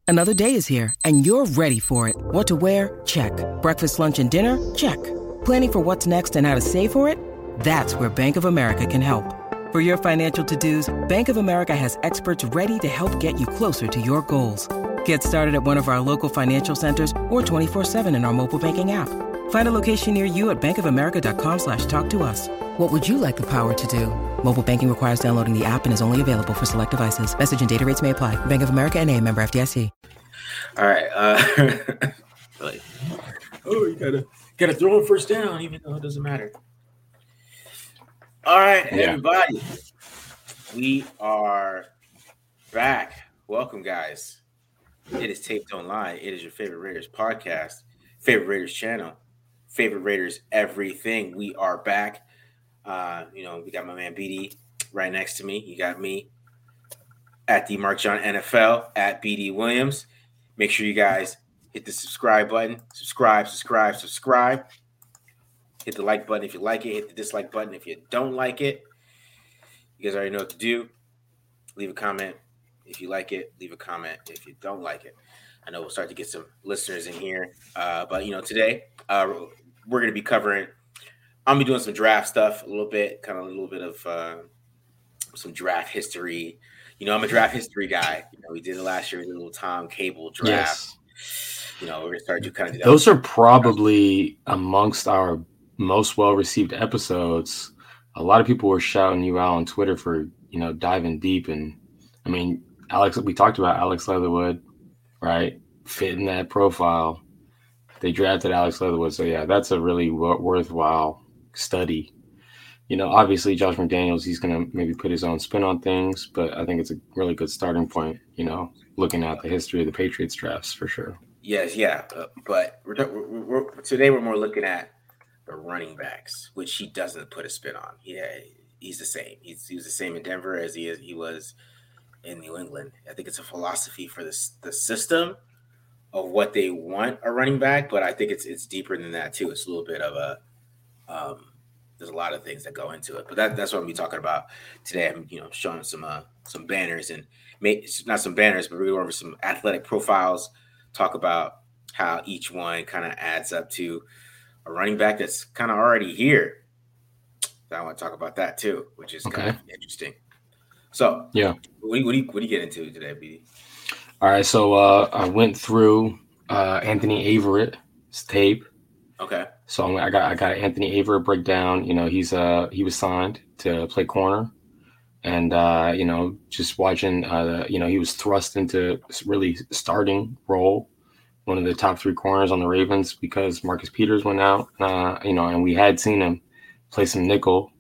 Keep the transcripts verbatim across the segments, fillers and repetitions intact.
Another day is here, and you're ready for it. What to wear? Check. Breakfast, lunch, and dinner? Check. Planning for what's next and how to save for it? That's where Bank of America can help. For your financial to-dos, Bank of America has experts ready to help get you closer to your goals. Get started at one of our local financial centers or twenty-four seven in our mobile banking app. Find a location near you at bankofamerica.com slash talk to us. What would you like the power to do? Mobile banking requires downloading the app and is only available for select devices. Message and data rates may apply. Bank of America N A, member F D I C. All right. Uh, like, oh, you gotta gotta throw him first down, even though it doesn't matter. All right, Yeah. everybody. We are back. Welcome, guys. It is Taped Online. It is your favorite Raiders podcast, favorite Raiders channel, favorite Raiders everything. We are back. Uh, you know, we got my man B D right next to me. You got me at the Mark John N F L at B D Williams. Make sure you guys hit the subscribe button. Subscribe, subscribe, subscribe. Hit the like button if you like it. Hit the dislike button if you don't like it. You guys already know what to do. Leave a comment if you like it. Leave a comment if you don't like it. I know we'll start to get some listeners in here. Uh, but, you know, today uh, we're going to be covering – I'm going to be doing some draft stuff a little bit, kind of a little bit of uh, some draft history. You know, I'm a draft history guy. You know, we did it last year with a little Tom Cable draft. Yes. You know, we're going to start to kind of do that. Those are probably amongst our most well-received episodes. A lot of people were shouting you out on Twitter for, you know, diving deep. And, I mean, Alex, we talked about Alex Leatherwood, right? Fitting that profile. They drafted Alex Leatherwood. So, yeah, that's a really w- worthwhile study. You know, obviously, Josh McDaniels, he's going to maybe put his own spin on things, but I think it's a really good starting point, you know, looking at the history of the Patriots drafts for sure. Yes, yeah. Uh, but we're, we're, we're, today we're more looking at the running backs, which he doesn't put a spin on. Yeah, he's the same. He's, he was the same in Denver as he is, he was in New England. I think it's a philosophy for this the system of what they want a running back, but I think it's it's deeper than that too. It's a little bit of a um, there's a lot of things that go into it, but that, that's what I'm gonna be talking about today. I'm you know showing some uh, some banners and may, not some banners, but we're going to go over some athletic profiles. Talk about how each one kind of adds up to a running back that's kind of already here. So I want to talk about that too, which is Okay. kind of interesting. So Yeah. what do you, what do you, what do you get into today, B D? All right. So uh, I went through uh, Anthony Averett's tape. Okay. So I'm, I got I got an Anthony Averett breakdown. You know, he's uh he was signed to play corner, and uh, you know, just watching, uh, you know, he was thrust into really starting role, one of the top three corners on the Ravens because Marcus Peters went out. Uh, you know, and we had seen him play some nickel,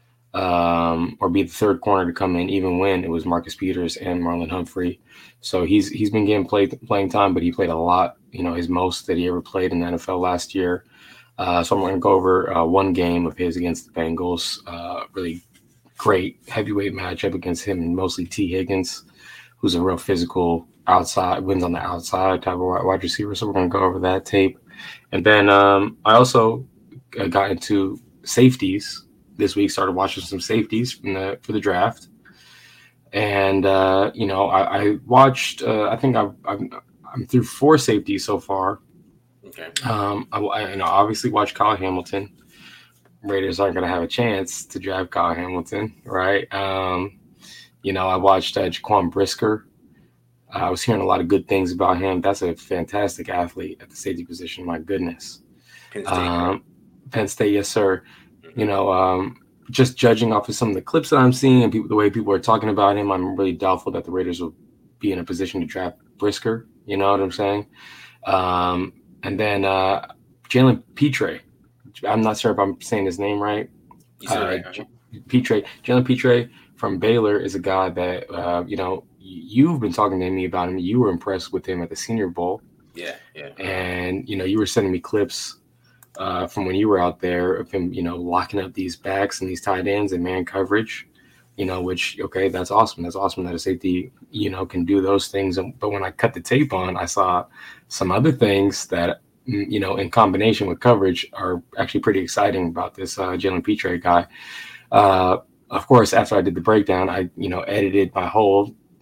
um, or be the third corner to come in, even when it was Marcus Peters and Marlon Humphrey. So he's he's been getting played playing time, but he played a lot. You know, his most that he ever played in the N F L last year. Uh, so I'm going to go over uh, one game of his against the Bengals. Uh, really great heavyweight matchup against him and mostly T. Higgins, who's a real physical outside, wins on the outside type of wide receiver. So we're going to go over that tape. And then um, I also got into safeties this week, started watching some safeties from the, for the draft. And, uh, you know, I, I watched, uh, I think I've, I'm, I'm through four safeties so far. Okay. Um, I, I you know, obviously watched Kyle Hamilton. Raiders aren't going to have a chance to draft Kyle Hamilton, right? Um, you know, I watched uh, Jaquan Brisker. Uh, I was hearing a lot of good things about him. That's a fantastic athlete at the safety position. My goodness. Penn State. Um, Penn State, yes, sir. Mm-hmm. You know, um, just judging off of some of the clips that I'm seeing and people, the way people are talking about him, I'm really doubtful that the Raiders will be in a position to draft Brisker. You know what I'm saying? Um, and then uh, Jalen Petre. I'm not sure if I'm saying his name right. You said uh, it right. Petre. Jalen Petre from Baylor is a guy that, uh, you know, you've been talking to me about him. You were impressed with him at the Senior Bowl. Yeah, yeah. And, you know, you were sending me clips uh, from when you were out there of him, you know, locking up these backs and these tight ends and man coverage, you know, which, okay, that's awesome. That's awesome that a safety, you know, can do those things. But when I cut the tape on, I saw some other things that, you know, in combination with coverage are actually pretty exciting about this uh, Jalen Petre guy. Uh, of course, after I did the breakdown, I, you know, edited my whole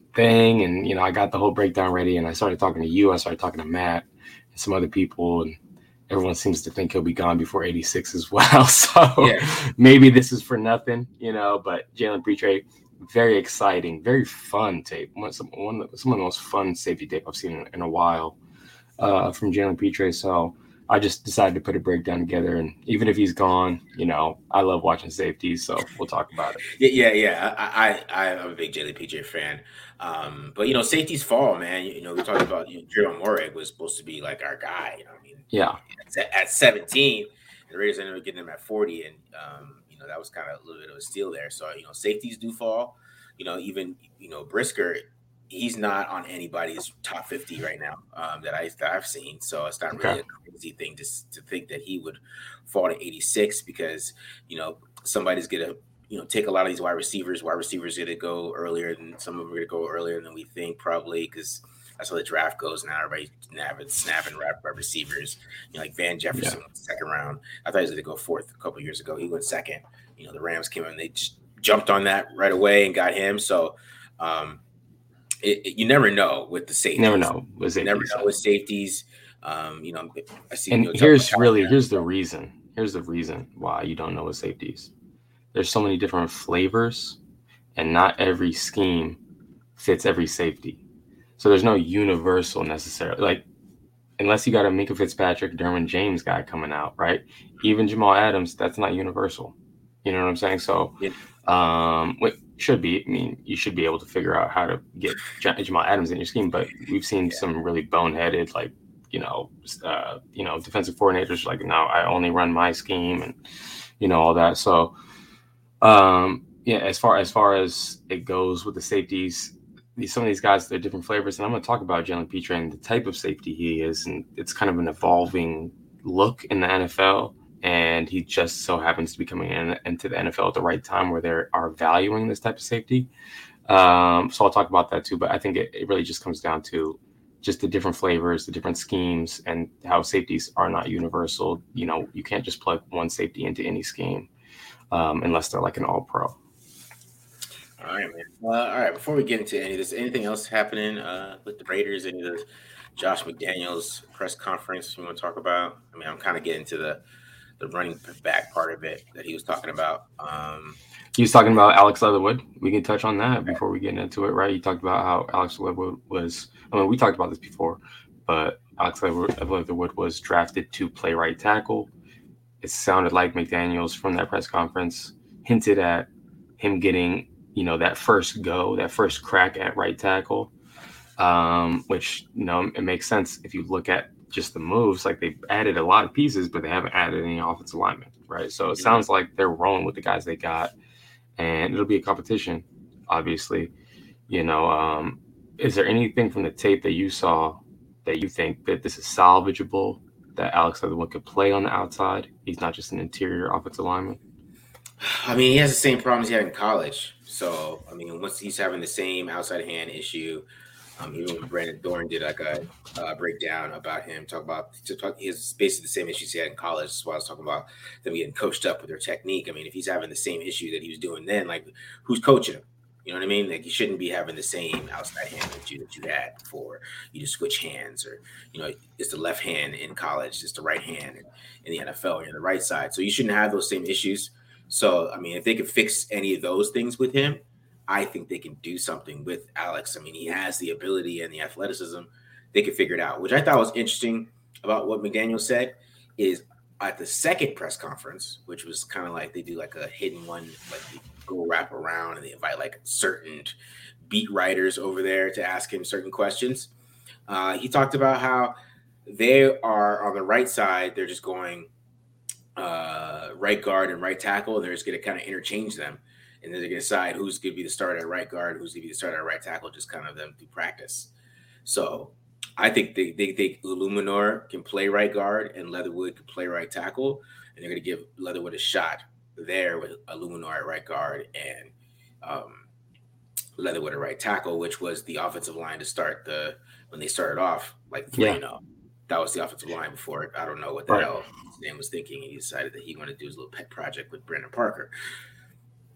thing, and you know, I got the whole breakdown ready, and I started talking to you. I started talking to Matt and some other people, and everyone seems to think he'll be gone before eighty-six as well. So Yeah. maybe this is for nothing, you know. But Jalen Petre, very exciting, very fun tape. One, some, one, some of the most fun safety tape I've seen in, in a while uh, from Jalen Petre. So I just decided to put a breakdown together, and even if he's gone, you know, I love watching safeties, so we'll talk about it. Yeah, yeah, yeah. I, I, I'm a big Jalen Petre fan. Um, but you know, safeties fall, man. You, you know, we talked about you know, Jerome Morig was supposed to be like our guy. You know, I mean, yeah, at, at seventeen, the Raiders ended up getting him at forty, and um, you know that was kind of a little bit of a steal there. So you know, safeties do fall. You know, even you know Brisker, he's not on anybody's top fifty right now um, that I that I've seen. So it's not really okay. a crazy thing to to think that he would fall to eighty-six because you know somebody's gonna you know take a lot of these wide receivers. Wide receivers are gonna go earlier than some of them are gonna go earlier than we think probably because that's how the draft goes now. Everybody's snapping, snapping wrap receivers. You know, like Van Jefferson Yeah. went second round. I thought he was gonna go fourth a couple years ago. He went second. You know, the Rams came in, they just jumped on that right away and got him. So. Um, It, it, you never know with the safeties. Never know with safeties. Never know with safeties. Um, you know, I see. And you know, here's really here's the reason. Here's the reason why you don't know with safeties. There's so many different flavors, and not every scheme fits every safety. So there's no universal necessarily. Like unless you got a Minkah Fitzpatrick, Derwin James guy coming out, right? Even Jamal Adams, that's not universal. You know what I'm saying? So, yeah. um, what should be, I mean, you should be able to figure out how to get Jamal Adams in your scheme, but we've seen yeah. some really boneheaded, like, you know, uh, you know, defensive coordinators like, no, I only run my scheme and, you know, all that. So, um, yeah, as far as far as it goes with the safeties, these, some of these guys, they're different flavors. And I'm going to talk about Jalen Petre and the type of safety he is. And it's kind of an evolving look in the N F L. And he just so happens to be coming in, into the N F L at the right time where they are valuing this type of safety. Um, so I'll talk about that too. But I think it, it really just comes down to just the different flavors, the different schemes, and how safeties are not universal. You know, you can't just plug one safety into any scheme um, unless they're like an all-pro. All right, man. Uh, all right, before we get into any of this, anything else happening uh, with the Raiders, any of the Josh McDaniels press conference you want to talk about? I mean, I'm kind of getting to the the running back part of it that he was talking about. Um, he was talking about Alex Leatherwood. We can touch on that before we get into it, right? He talked about how Alex Leatherwood was, I mean, we talked about this before, but Alex Leatherwood was drafted to play right tackle. It sounded like McDaniels from that press conference hinted at him getting, you know, that first go, that first crack at right tackle, um, which, you know, it makes sense if you look at just the moves. Like they've added a lot of pieces, but they haven't added any offensive linemen, right? So it sounds like they're rolling with the guys they got, and it'll be a competition, obviously. You know, um, is there anything from the tape that you saw that you think that this is salvageable, that Alex Leatherwood could play on the outside? He's not just an interior offensive lineman. I mean, he has the same problems he had in college. So, I mean, once he's having the same outside hand issue, Um, even when Brandon Dorn did like a uh, breakdown about him, talk about to talk, he has basically the same issues he had in college. That's why I was talking about them getting coached up with their technique. I mean, if he's having the same issue that he was doing then, like who's coaching him? You know what I mean? Like you shouldn't be having the same outside hand that you that you had before. You just switch hands, or you know, it's the left hand in college, it's the right hand in, in the N F L, or in the right side. So you shouldn't have those same issues. So I mean, if they could fix any of those things with him, I think they can do something with Alex. I mean, he has the ability and the athleticism. They can figure it out, which I thought was interesting about what McDaniel said is at the second press conference, which was kind of like they do like a hidden one, like they go wrap around and they invite like certain beat writers over there to ask him certain questions. Uh, he talked about how they are on the right side. They're just going uh, right guard and right tackle. And they're just going to kind of interchange them. And then they're going to decide who's going to be the starter at right guard, who's going to be the starter at right tackle, just kind of them through practice. So I think they, they think Illuminor can play right guard and Leatherwood can play right tackle. And they're going to give Leatherwood a shot there with Illuminor at right guard and um, Leatherwood at right tackle, which was the offensive line to start the when they started off like three and oh. That was the offensive line before it. I don't know what the right. hell his name was thinking. He decided that he wanted to do his little pet project with Brandon Parker.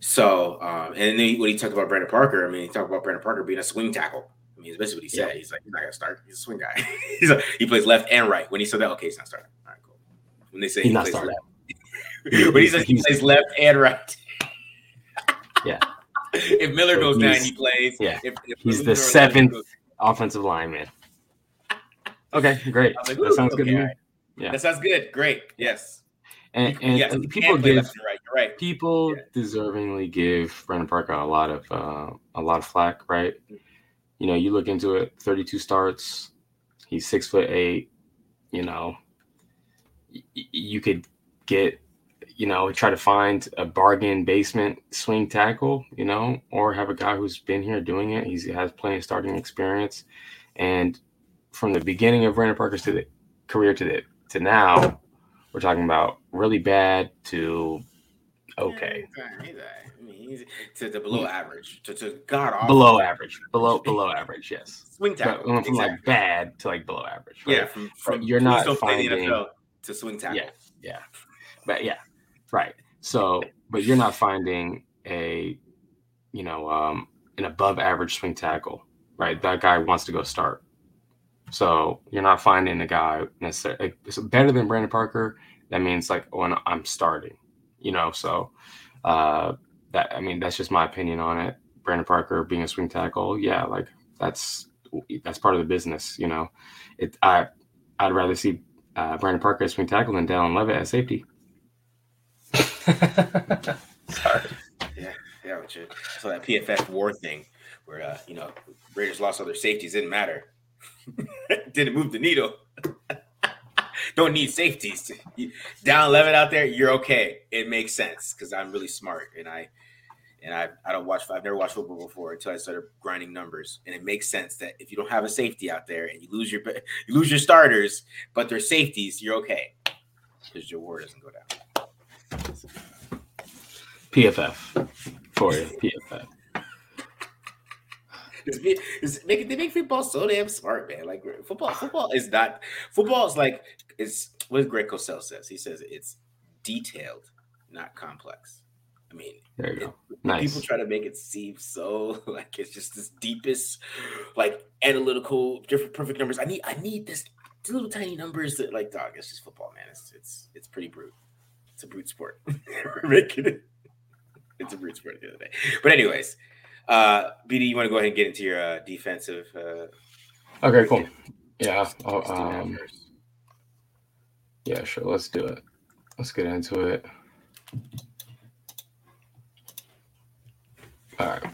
So, um, and then when he talked about Brandon Parker, I mean, he talked about Brandon Parker being a swing tackle. I mean, it's basically what he said. Yeah. He's like, he's not gonna start. He's a swing guy. He's like, he plays left and right. When he said that, okay, he's not starting. All right, cool. When they say he's he not plays starting. left, when he says he plays left and right. Yeah. If Miller so goes down, he plays. Yeah. If, if he's Miller the seventh goes, offensive lineman. Okay, great. Like, that sounds okay, good to me. Right. Yeah, that sounds good. Great. Yes. And, and, yes, and people give right. You're right. people yeah. deservingly give Brandon Parker a lot of uh, a lot of flack, right? You know, you look into it, thirty-two starts. He's six foot eight. You know, y- you could get, you know, try to find a bargain basement swing tackle, you know, or have a guy who's been here doing it. He's, he has plenty of starting experience, and from the beginning of Brandon Parker's to the career to the to now, we're talking about really bad to okay. Yeah, he's he's I mean, he's to the below average, to, to god awful. Below average, below below average, yes. Swing tackle, from exactly. like bad to like below average. Right? Yeah, from, from you're not don't finding play the N F L to swing tackle. Yeah, yeah, but yeah, right. So, but you're not finding a, you know, um, an above average swing tackle, right? That guy wants to go start. So you're not finding a guy necessarily like, it's better than Brandon Parker. That means like when I'm starting, you know. So uh, that I mean that's just my opinion on it. Brandon Parker being a swing tackle, yeah, like that's that's part of the business, you know. It I I'd rather see uh, Brandon Parker as swing tackle than Dallin Levitt as safety. Sorry. Yeah, yeah, with you. So that P F F war thing, where uh, you know Raiders lost all their safeties, didn't matter. Didn't move the needle. Don't need safeties. Down Levitt out there, you're okay. It makes sense because I'm really smart and I and I I don't watch. I've never watched football before until I started grinding numbers, and it makes sense that if you don't have a safety out there and you lose your you lose your starters, but they're safeties, you're okay because your war doesn't go down. P F F for you, P F F. It's, it's make, they make football so damn smart, man. Like football, football is not football is like it's what Greg Cosell says. He says it's detailed, not complex. I mean, there you go. It, nice. People try to make it seem so like it's just this deepest, like analytical, different perfect numbers. I need, I need this little tiny numbers that, like, dog. It's just football, man. It's it's it's pretty brute. It's a brute sport. We're making it. It's a brute sport at the end of the day. But anyways. Uh, B D, you want to go ahead and get into your uh, defensive? Uh, okay, cool. Yeah. I'll, um, yeah, sure. Let's do it. Let's get into it. All right.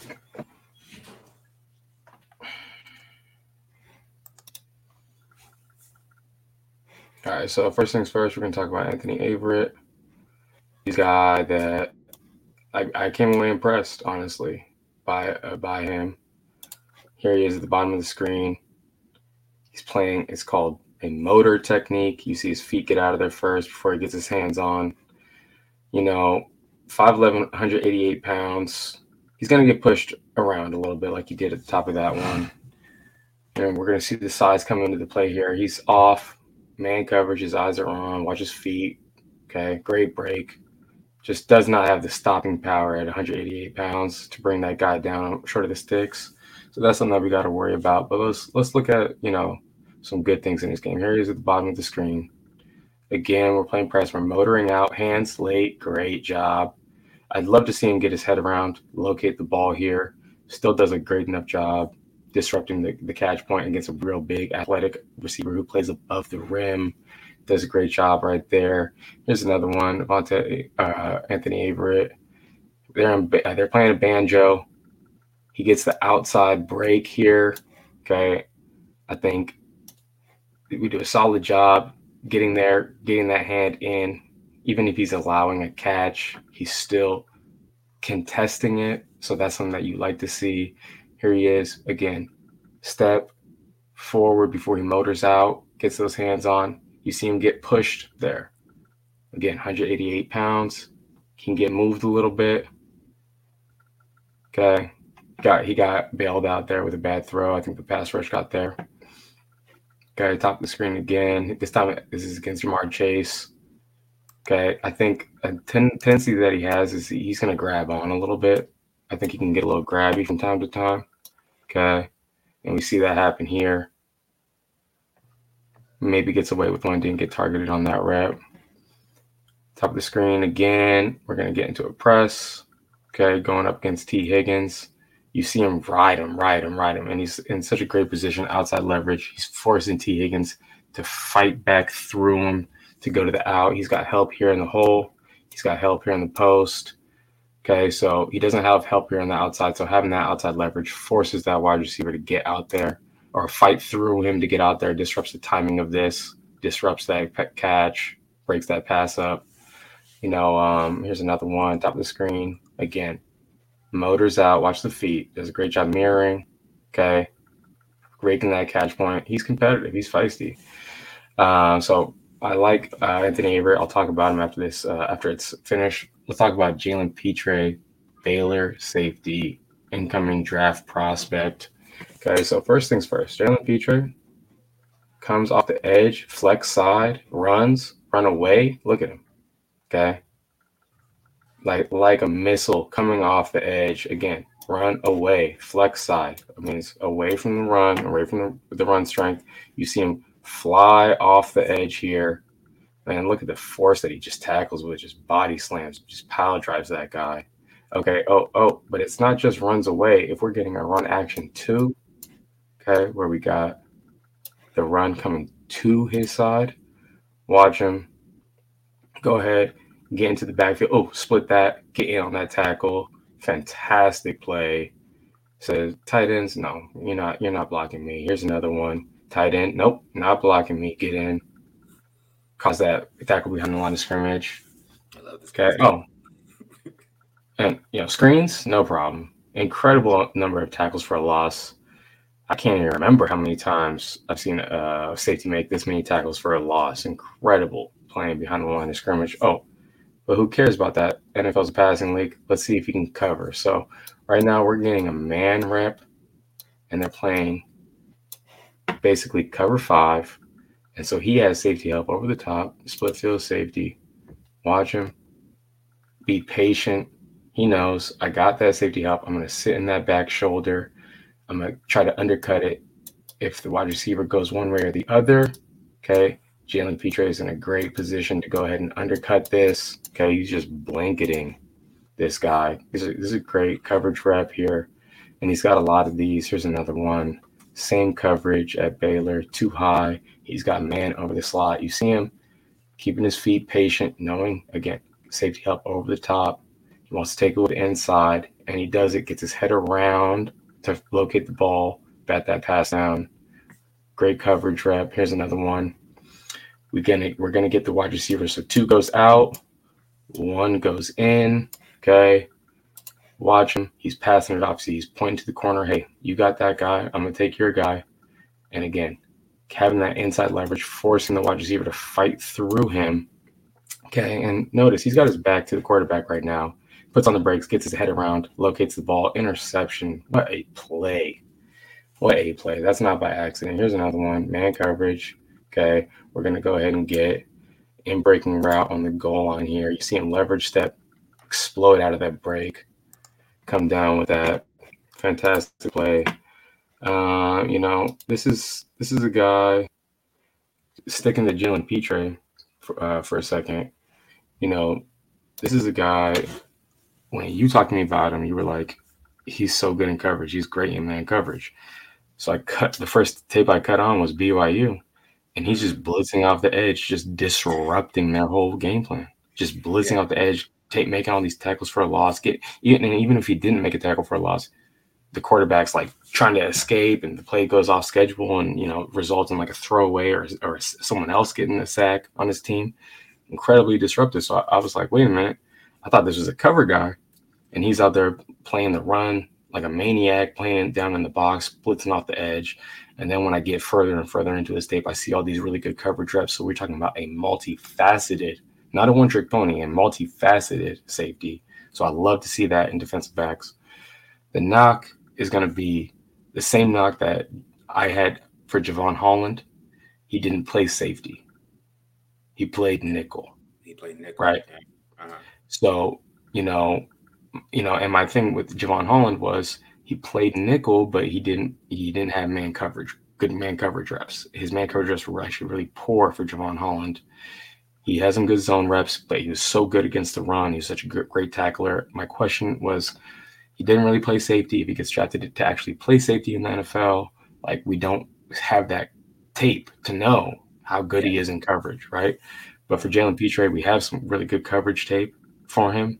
All right. So first things first, we're going to talk about Anthony Averett. He's a guy that I, I came away impressed, honestly. By, uh, by him. Here he is at the bottom of the screen. He's playing, it's called a motor technique. You see his feet get out of there first before he gets his hands on. You know, five eleven, one hundred eighty-eight pounds. He's going to get pushed around a little bit like he did at the top of that one. And we're going to see the size come into the play here. He's off, man coverage, his eyes are on, watch his feet. Okay, great break. Just does not have the stopping power at one hundred eighty-eight pounds to bring that guy down short of the sticks. So that's something that we got to worry about. But let's let's look at, you know, some good things in this game. Here he is at the bottom of the screen. Again, we're playing press. We're motoring out. Hands late. Great job. I'd love to see him get his head around, locate the ball here. Still does a great enough job disrupting the, the catch point against a real big athletic receiver who plays above the rim. Does a great job right there. Here's another one, Avante, uh, Anthony Averett. They're in, they're playing a banjo. He gets the outside break here. Okay, I think we do a solid job getting there, getting that hand in. Even if he's allowing a catch, he's still contesting it. So that's something that you like to see. Here he is again. Step forward before he motors out, gets those hands on. You see him get pushed there. Again, one hundred eighty-eight pounds. Can get moved a little bit. Okay. Got he got bailed out there with a bad throw. I think the pass rush got there. Okay, top of the screen again. This time this is against Jamar Chase. Okay, I think a ten- tendency that he has is he's going to grab on a little bit. I think he can get a little grabby from time to time. Okay, and we see that happen here. Maybe gets away with one, didn't get targeted on that rep. Top of the screen again. We're going to get into a press. Okay, going up against T. Higgins. You see him ride him, ride him, ride him, and he's in such a great position outside leverage. He's forcing T. Higgins to fight back through him to go to the out. He's got help here in the hole. He's got help here in the post. Okay, so he doesn't have help here on the outside. So having that outside leverage forces that wide receiver to get out there or fight through him to get out there, disrupts the timing of this, disrupts that catch, breaks that pass up. You know, um, here's another one, top of the screen. Again, motors out, watch the feet. Does a great job mirroring. Okay, raking that catch point. He's competitive. He's feisty. Uh, so I like uh, Anthony Averett. I'll talk about him after this, uh, after it's finished. Let's talk about Jalen Pitre, Baylor safety, incoming draft prospect. Okay, so first things first. Jalen Pitre comes off the edge, flex side, runs, run away. Look at him. Okay. Like like a missile coming off the edge. Again, run away, flex side. It means away from the run, away from the, the run strength. You see him fly off the edge here. Man, look at the force that he just tackles with, just body slams, just power drives that guy. Okay, oh, oh, but it's not just runs away. If we're getting a run action too, okay, where we got the run coming to his side, watch him. Go ahead, get into the backfield. Oh, split that, get in on that tackle. Fantastic play. Says tight ends, no, you're not, you're not blocking me. Here's another one. Tight end, nope, not blocking me. Get in. Cause that tackle behind the line of scrimmage. I love this. Okay. Oh, and you know, screens, no problem. Incredible number of tackles for a loss. I can't even remember how many times I've seen a safety make this many tackles for a loss. Incredible playing behind the line of scrimmage. Oh, but who cares about that? N F L's a passing league. Let's see if he can cover. So right now we're getting a man rep, and they're playing basically cover five. And so he has safety help over the top, split field safety. Watch him. Be patient. He knows I got that safety help. I'm going to sit in that back shoulder. I'm going to try to undercut it. If the wide receiver goes one way or the other, okay, Jalen Pitre is in a great position to go ahead and undercut this. Okay, he's just blanketing this guy. This is, this is a great coverage rep here, and he's got a lot of these. Here's another one. Same coverage at Baylor, too high. He's got man over the slot. You see him keeping his feet patient, knowing, again, safety help over the top. He wants to take it with the inside, and he does it, gets his head around to locate the ball, bat that pass down. Great coverage rep. Here's another one. We're gonna, we're gonna get the wide receiver. So two goes out, one goes in, okay? Watch him. He's passing it off. See, he's pointing to the corner. Hey, you got that guy. I'm going to take your guy. And again, having that inside leverage, forcing the wide receiver to fight through him. Okay, and notice he's got his back to the quarterback right now. Puts on the brakes, gets his head around, locates the ball. Interception. What a play. What a play. That's not by accident. Here's another one. Man coverage. Okay, we're going to go ahead and get in breaking route on the goal line here. You see him leverage step, explode out of that break. Come down with that. Fantastic play. Uh, you know, this is this is a guy sticking to Jalen Pitre for, uh, for a second. You know, this is a guy, when you talked to me about him, you were like, he's so good in coverage. He's great in man coverage. So I cut, the first tape I cut on was B Y U, and he's just blitzing off the edge, just disrupting their whole game plan. Just blitzing yeah. off the edge, take, making all these tackles for a loss. Get even, and even if he didn't make a tackle for a loss, the quarterback's like trying to escape, and the play goes off schedule, and you know results in like a throwaway or or someone else getting a sack on his team. Incredibly disruptive. So I, I was like, wait a minute, I thought this was a cover guy, and he's out there playing the run like a maniac, playing down in the box, blitzing off the edge. And then when I get further and further into his tape, I see all these really good coverage reps. So we're talking about a multifaceted, not a one-trick pony, a multifaceted safety. So I love to see that in defensive backs. The knock is going to be the same knock that I had for Javon Holland. He didn't play safety. He played nickel. he played nickel. Right. Yeah. Uh-huh. So, you know, you know, and my thing with Jevon Holland was he played nickel, but he didn't he didn't have man coverage, good man coverage reps. His man coverage reps were actually really poor for Jevon Holland. He has some good zone reps, but he was so good against the run. He was such a good, great tackler. My question was, he didn't really play safety. If he gets drafted to actually play safety in the N F L, like we don't have that tape to know how good yeah. he is in coverage, right? But for Jalen Pitre, we have some really good coverage tape for him.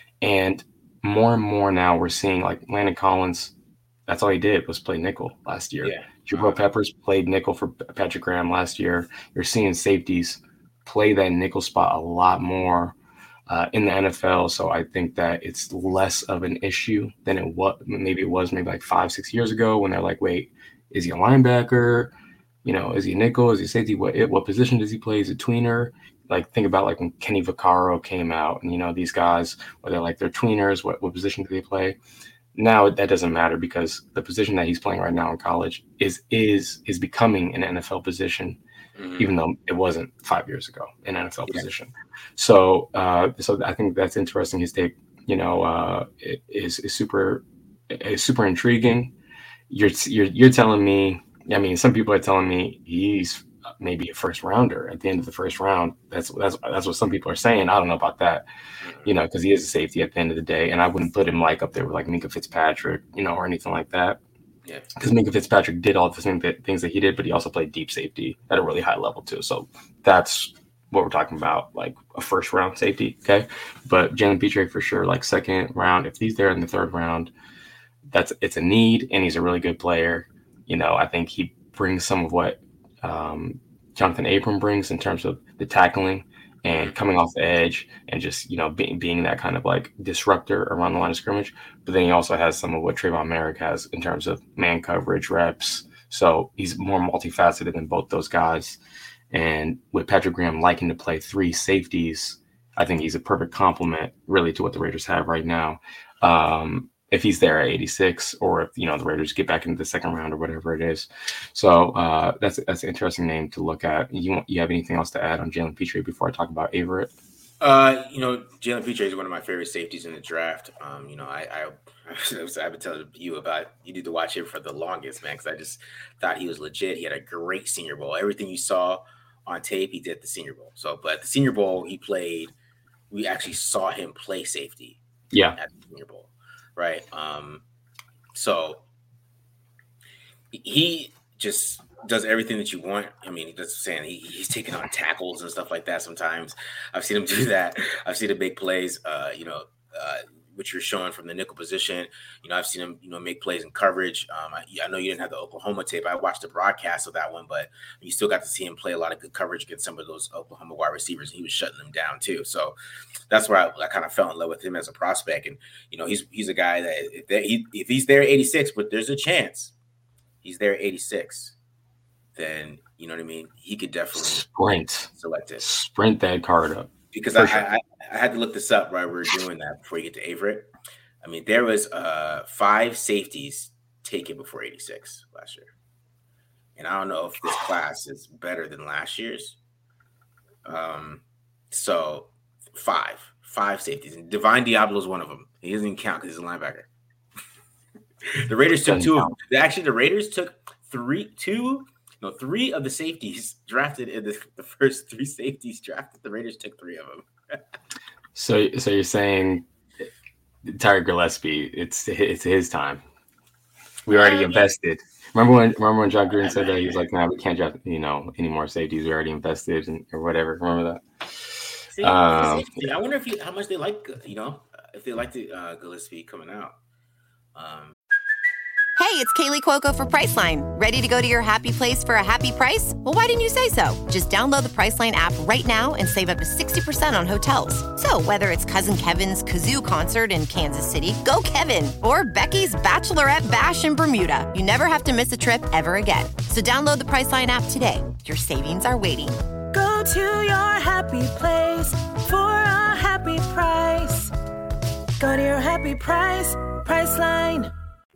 And more and more now we're seeing like Landon Collins, that's all he did was play nickel last year. Yeah. Jabril uh-huh. Peppers played nickel for Patrick Graham last year. You're seeing safeties play that nickel spot a lot more uh, in the N F L. So I think that it's less of an issue than it was. Maybe it was maybe like five, six years ago when they're like, wait, is he a linebacker? You know, is he nickel? Is he safety? What what position does he play? Is he tweener? Like think about like when Kenny Vaccaro came out and, you know, these guys, whether like they're tweeners, what, what position do they play? Now that doesn't matter because the position that he's playing right now in college is is is becoming an N F L position. Mm-hmm. Even though it wasn't five years ago, an N F L yeah. position. So, uh, so I think that's interesting. His tape, you know, uh, is, is super, is super intriguing. You're, you're, you're telling me, I mean, some people are telling me he's maybe a first rounder at the end of the first round. That's, that's, that's what some people are saying. I don't know about that, you know, because he is a safety at the end of the day. And I wouldn't put him like up there with like Minkah Fitzpatrick, you know, or anything like that. Yeah, because Minkah Fitzpatrick did all the same th- things that he did, but he also played deep safety at a really high level too. So that's what we're talking about, like a first round safety. Okay, but Jalen Pitre for sure, like second round. If he's there in the third round, that's it's a need, and he's a really good player. You know, I think he brings some of what um, Jonathan Abram brings in terms of the tackling and coming off the edge and just, you know, being being that kind of like disruptor around the line of scrimmage. But then he also has some of what Trayvon Merrick has in terms of man coverage reps. So he's more multifaceted than both those guys. And with Patrick Graham liking to play three safeties, I think he's a perfect complement really to what the Raiders have right now. Um, if he's there at eighty-six, or if, you know, the Raiders get back into the second round or whatever it is. So uh, that's that's an interesting name to look at. You want, you have anything else to add on Jalen Pitre before I talk about Averett? Uh, you know, Jalen Pitre is one of my favorite safeties in the draft. Um, you know, I, I, I've been telling you about, you need to watch him for the longest, man, because I just thought he was legit. He had a great Senior Bowl. Everything you saw on tape, he did at the Senior Bowl. So, but the Senior Bowl, he played, we actually saw him play safety. Yeah. At the Senior Bowl. Right. Um, so he just does everything that you want. I mean, that's saying he, he's taking on tackles and stuff like that. Sometimes I've seen him do that. I've seen him make plays, uh, you know, uh, which you're showing from the nickel position. You know, I've seen him, you know, make plays in coverage. Um, I, I know you didn't have the Oklahoma tape. I watched the broadcast of that one, but you still got to see him play a lot of good coverage against some of those Oklahoma wide receivers, and he was shutting them down too. So that's where I, I kind of fell in love with him as a prospect. And, you know, he's he's a guy that if, that he, if he's there at eighty-six, but there's a chance he's there at eighty-six, then, you know what I mean? He could definitely sprint, select it. Sprint that card up. Because I, sure. I, I had to look this up while we were doing that before you get to Averett. I mean, there was uh, five safeties taken before eighty-six last year. And I don't know if this class is better than last year's. Um, so five, five safeties. And Divine Diablo is one of them. He doesn't even count because he's a linebacker. The Raiders took two of them. Actually, the Raiders took three, two, no, three of the safeties drafted in the, the first three safeties drafted. The Raiders took three of them. so, so you're saying Tyler Gillespie, it's it's his time. We already um, invested. Remember when remember when John Gruden said that he was like, "Nah, we can't draft, you know, any more safeties. We already invested in, or whatever." Remember that? See, um, I wonder if he, how much they like, you know, if they like the uh, Gillespie coming out. Um, Hey, it's Kaylee Cuoco for Priceline. Ready to go to your happy place for a happy price? Well, why didn't you say so? Just download the Priceline app right now and save up to sixty percent on hotels. So whether it's Cousin Kevin's Kazoo Concert in Kansas City, go Kevin, or Becky's Bachelorette Bash in Bermuda, you never have to miss a trip ever again. So download the Priceline app today. Your savings are waiting. Go to your happy place for a happy price. Go to your happy price, Priceline.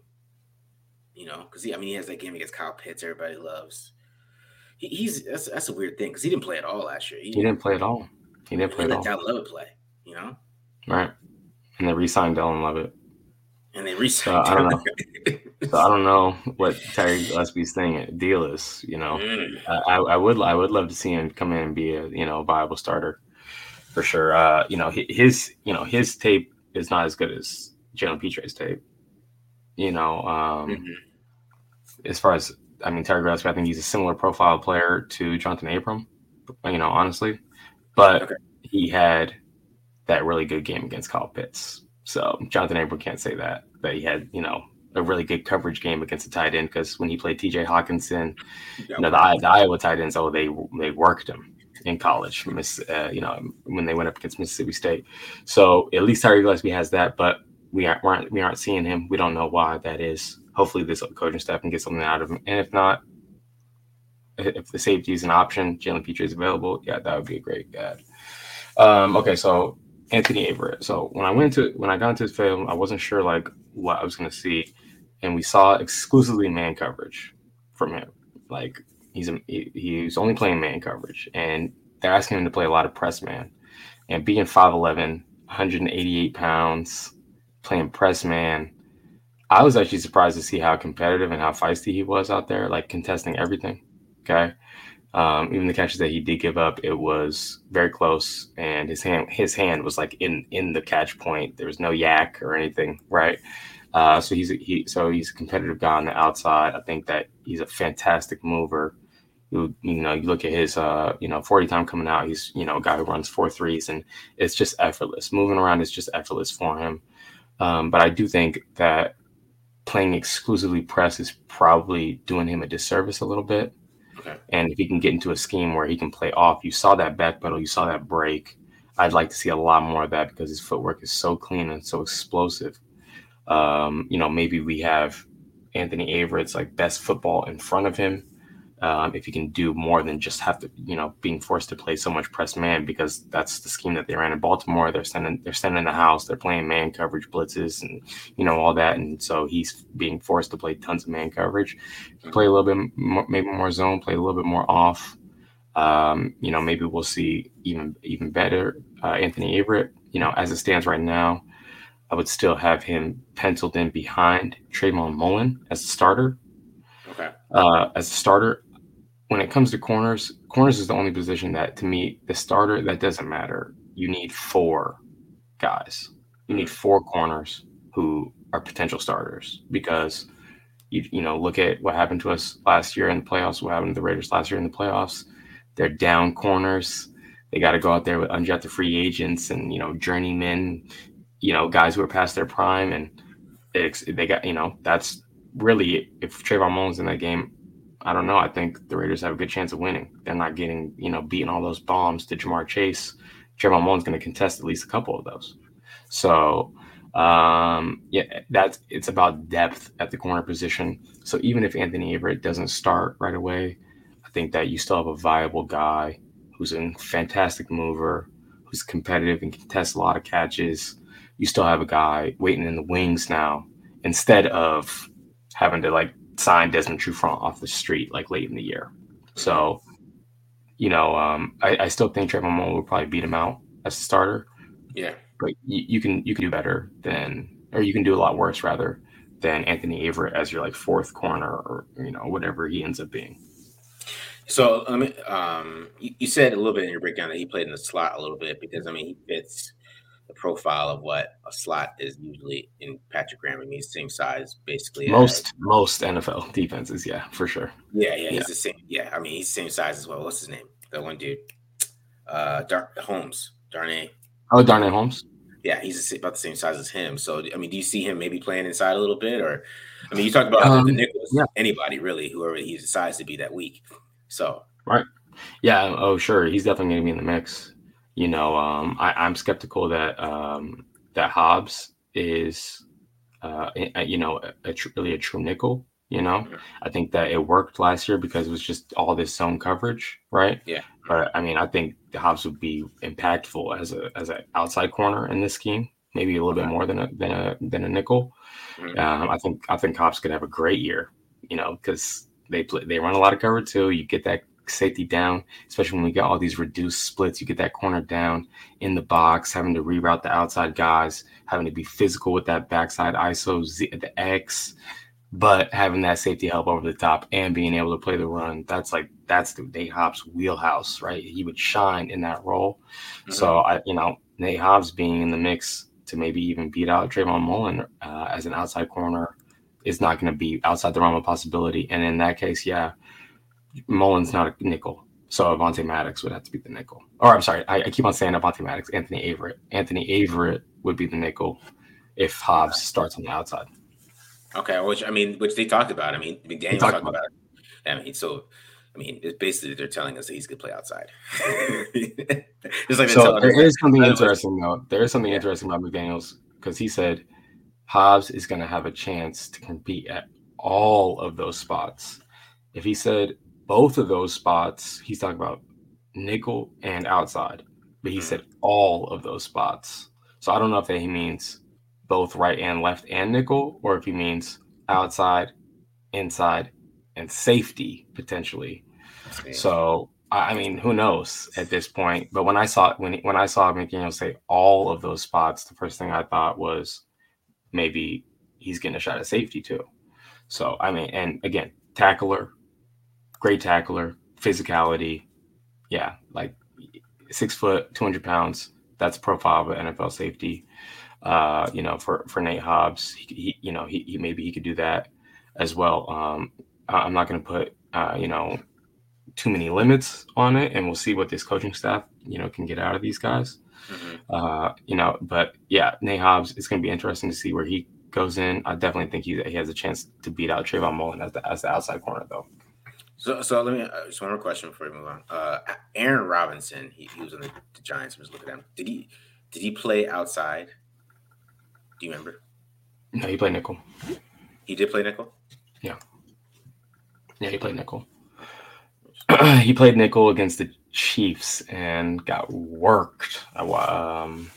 You know, because he, I mean, he has that game against Kyle Pitts everybody loves. He, he's that's, that's a weird thing because he didn't play at all last year. He, he didn't play at all. He didn't play they at let all. Dylan Lovett play, you know? Right. And they re-signed Dylan Lovett. And they re-signed so, I don't know. So I don't know what Tyree Gillespie's thing deal is. You know, mm. I, I would I would love to see him come in and be a you know viable starter for sure. Uh, you know his you know his tape is not as good as Jalen Petre's tape. You know, um, mm-hmm. as far as I mean, Tyree Gillespie, I think he's a similar profile player to Jonathan Abram. You know, honestly, but okay. he had that really good game against Kyle Pitts. So Jonathan Abram can't say that that he had you know. a really good coverage game against the tight end, because when he played T J Hawkinson, you know, the, the Iowa tight ends, oh, they they worked him in college, miss, uh, you know, when they went up against Mississippi State. So at least Tyree Gillespie has that, but we aren't, we aren't we aren't seeing him. We don't know why that is. Hopefully this coaching staff can get something out of him, and if not, if the safety is an option, Jalen Petre is available, yeah, that would be a great ad. Um, okay, so Anthony Averett. So when I went to when I got into his film, I wasn't sure like what I was going to see. And we saw exclusively man coverage from him. Like he's a, he, he's only playing man coverage, and they're asking him to play a lot of press man. And being five eleven, one hundred eighty-eight pounds, playing press man, I was actually surprised to see how competitive and how feisty he was out there, like contesting everything. Okay, um, even the catches that he did give up, it was very close, and his hand his hand was like in in the catch point. There was no yak or anything, right? Uh, so he's a, he so he's a competitive guy on the outside. I think that he's a fantastic mover. You, you know, you look at his uh, you know forty time coming out. He's you know a guy who runs four threes, and it's just effortless. Moving around is just effortless for him. Um, but I do think that playing exclusively press is probably doing him a disservice a little bit. Okay. And if he can get into a scheme where he can play off, you saw that back pedal, you saw that break. I'd like to see a lot more of that because his footwork is so clean and so explosive. Um, you know, maybe we have Anthony Averett's like best football in front of him. Um, if he can do more than just have to, you know, being forced to play so much press man, because that's the scheme that they ran in Baltimore. They're sending, they're sending the house, they're playing man coverage blitzes and, you know, all that. And so he's being forced to play tons of man coverage, play a little bit more, maybe more zone, play a little bit more off. Um, you know, maybe we'll see even, even better uh, Anthony Averett. You know, as it stands right now, I would still have him penciled in behind Trayvon Mullen as a starter. Okay. Uh, as a starter, when it comes to corners, corners is the only position that, to me, the starter, that doesn't matter. You need four guys. You need four corners who are potential starters, because you you know look at what happened to us last year in the playoffs. What happened to the Raiders last year in the playoffs? They're down corners. They got to go out there with undrafted free agents and you know journeymen. You know, guys who are past their prime, and it's, they got, you know, that's really, if Trayvon Mullen's in that game, I don't know. I think the Raiders have a good chance of winning. They're not getting, you know, beating all those bombs to Jamar Chase. Trayvon Mullen's going to contest at least a couple of those. So, um, yeah, that's, it's about depth at the corner position. So even if Anthony Averett doesn't start right away, I think that you still have a viable guy who's a fantastic mover, who's competitive and contests a lot of catches. You still have a guy waiting in the wings now, instead of having to like sign Desmond Trufant off the street like late in the year. So, you know, um, I, I still think Trayvon Mullen will probably beat him out as a starter. Yeah, but you, you can you can do better than, or you can do a lot worse rather than Anthony Averett as your like fourth corner, or you know whatever he ends up being. So, I mean, um, you, you said a little bit in your breakdown that he played in the slot a little bit, because I mean he fits the profile of what a slot is usually in Patrick Graham. I mean, he's the same size basically. Most as, most N F L defenses, yeah, for sure. Yeah, yeah, he's yeah. the same. Yeah, I mean, he's the same size as well. What's his name? The one dude, uh, Dar- Holmes, Darnay. Oh, Darnay Holmes. Yeah, he's about the same size as him. So, I mean, do you see him maybe playing inside a little bit, or I mean, you talked about um, the Nichols. Yeah. Anybody really, whoever he decides to be that week. So right, yeah. Oh, sure, he's definitely going to be in the mix. You know, um, I, I'm skeptical that um, that Hobbs is, uh, a, you know, a, a tr- really a true nickel. You know, I think that it worked last year because it was just all this zone coverage, right? Yeah. But I mean, I think the Hobbs would be impactful as a as an outside corner in this scheme, maybe a little okay. bit more than a than a than a nickel. Mm-hmm. Um, I think I think Hobbs could have a great year. You know, because they play, they run a lot of cover too. You get that safety down, especially when we get all these reduced splits. You get that corner down in the box, having to reroute the outside guys, having to be physical with that backside I S O, Z, the X, but having that safety help over the top and being able to play the run. That's like, that's the Nate Hobbs wheelhouse, right? He would shine in that role. Mm-hmm. So, I, you know, Nate Hobbs being in the mix to maybe even beat out Trayvon Mullen uh, as an outside corner is not going to be outside the realm of possibility. And in that case, yeah, Mullen's not a nickel. So Avonte Maddox would have to be the nickel. Or I'm sorry, I, I keep on saying Avonte Maddox, Anthony Averett. Anthony Averett would be the nickel if Hobbs starts on the outside. Okay, which I mean, which they talked about. I mean, McDaniels talked about, about it. I mean, so I mean, it's basically they're telling us that he's gonna play outside. Just like so there is something interesting though. There is something yeah. interesting about McDaniels because he said Hobbs is gonna have a chance to compete at all of those spots. If he said both of those spots, he's talking about nickel and outside, but he mm-hmm. said all of those spots. So I don't know if that he means both right and left and nickel, or if he means outside, inside, and safety potentially. So I mean, who knows at this point? But when I saw when when I saw McDaniel say all of those spots, the first thing I thought was maybe he's getting a shot at safety too. So I mean, and again, tackler, great tackler, physicality, yeah, like six foot, two hundred pounds. That's a profile of an N F L safety. Uh, you know, for, for Nate Hobbs, he, he you know, he, he maybe he could do that as well. Um, I'm not going to put, uh, you know, too many limits on it, and we'll see what this coaching staff, you know, can get out of these guys. Mm-hmm. Uh, you know, but yeah, Nate Hobbs, it's going to be interesting to see where he goes in. I definitely think he, he has a chance to beat out Trayvon Mullen as the, as the outside corner, though. So, so let me uh, just one more question before we move on. Uh, Aaron Robinson, he, he was on the, the Giants. I was looking at him. Did he did he play outside? Do you remember? No, he played nickel. He did play nickel? Yeah. Yeah, he played nickel. He played nickel against the Chiefs and got worked. Um,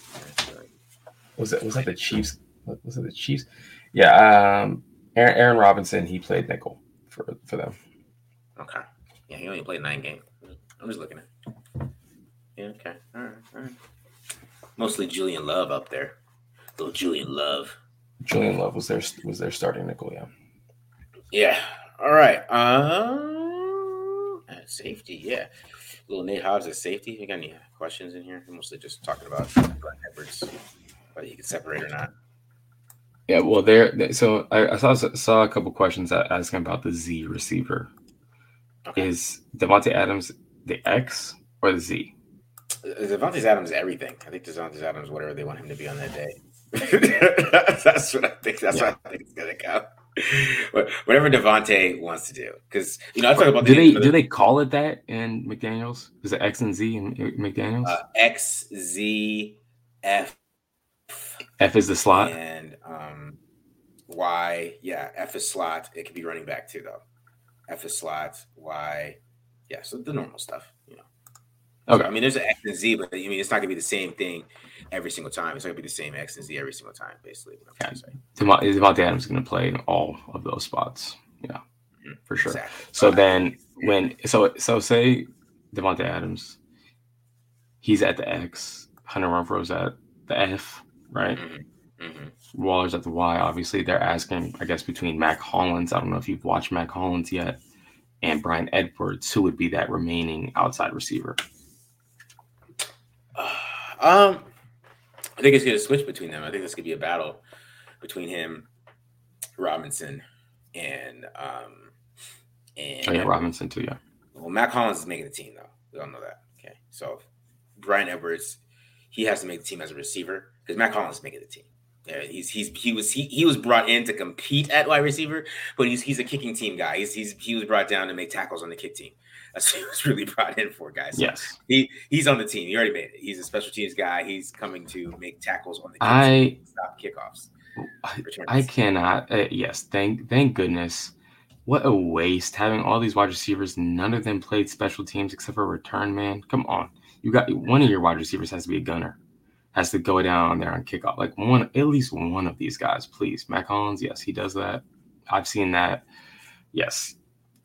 was it was that the Chiefs? Was it the Chiefs? Yeah. Um, Aaron, Aaron Robinson, he played nickel for, for them. Okay. Yeah, he only played nine games. I'm just looking at it. Yeah, okay. All right, all right. Mostly Julian Love up there. Little Julian Love. Julian Love was their was their starting nickel, yeah. Yeah. All right. Um, safety, yeah. Little Nate Hobbs at safety. You got any questions in here? I'm mostly just talking about Bryan Edwards, whether you can separate or not. Yeah, well, there. So I, I saw saw a couple questions asking about the Z receiver. Okay. Is Davante Adams the X or the Z? Davante Adams is everything. I think Davante Adams, whatever they want him to be on that day. That's what I think. That's yeah. what I think it's gonna go. Whatever Davante wants to do, because you know I talk about. Do the, they do they call it that in McDaniels? Is it X and Z in McDaniels? Uh, X, Z, F. F is the slot, and um, Y. Yeah, F is slot. It could be running back too, though. F is slot. Y. Yeah, so the normal stuff, you know. Okay. So, I mean, there's an X and Z, but I mean, it's not gonna be the same thing every single time. It's not gonna be the same X and Z every single time, basically. Yeah. Davante Adams is gonna play in all of those spots. Yeah, mm-hmm. for sure. Exactly. So okay. then, when so so say Davante Adams, he's at the X. Hunter Renfrow's at the F, right? Mm-hmm. Mm-hmm. Waller's at the Y. Obviously, they're asking, I guess, between Mac Hollins. I don't know if you've watched Mac Hollins yet, and Bryan Edwards, who would be that remaining outside receiver. Um, I think it's going to switch between them. I think this could be a battle between him, Robinson, and um, and oh, yeah, Robinson too. Yeah. Well, Mac Hollins is making the team though. We all know that. Okay, so Bryan Edwards, he has to make the team as a receiver because Mac Hollins is making the team. Yeah, he's he's he was he, he was brought in to compete at wide receiver, but he's he's a kicking team guy. He's he's he was brought down to make tackles on the kick team. That's what he was really brought in for, guys. So yes, he he's on the team. He already made it. He's a special teams guy. He's coming to make tackles on the kick I team, stop kickoffs. I, I cannot. Uh, yes, thank thank goodness. What a waste having all these wide receivers. None of them played special teams except for return man. Come on, you got one of your wide receivers has to be a gunner. Has to go down there on kickoff. Like one, at least one of these guys, please. Mac Hollins, yes, he does that. I've seen that. Yes.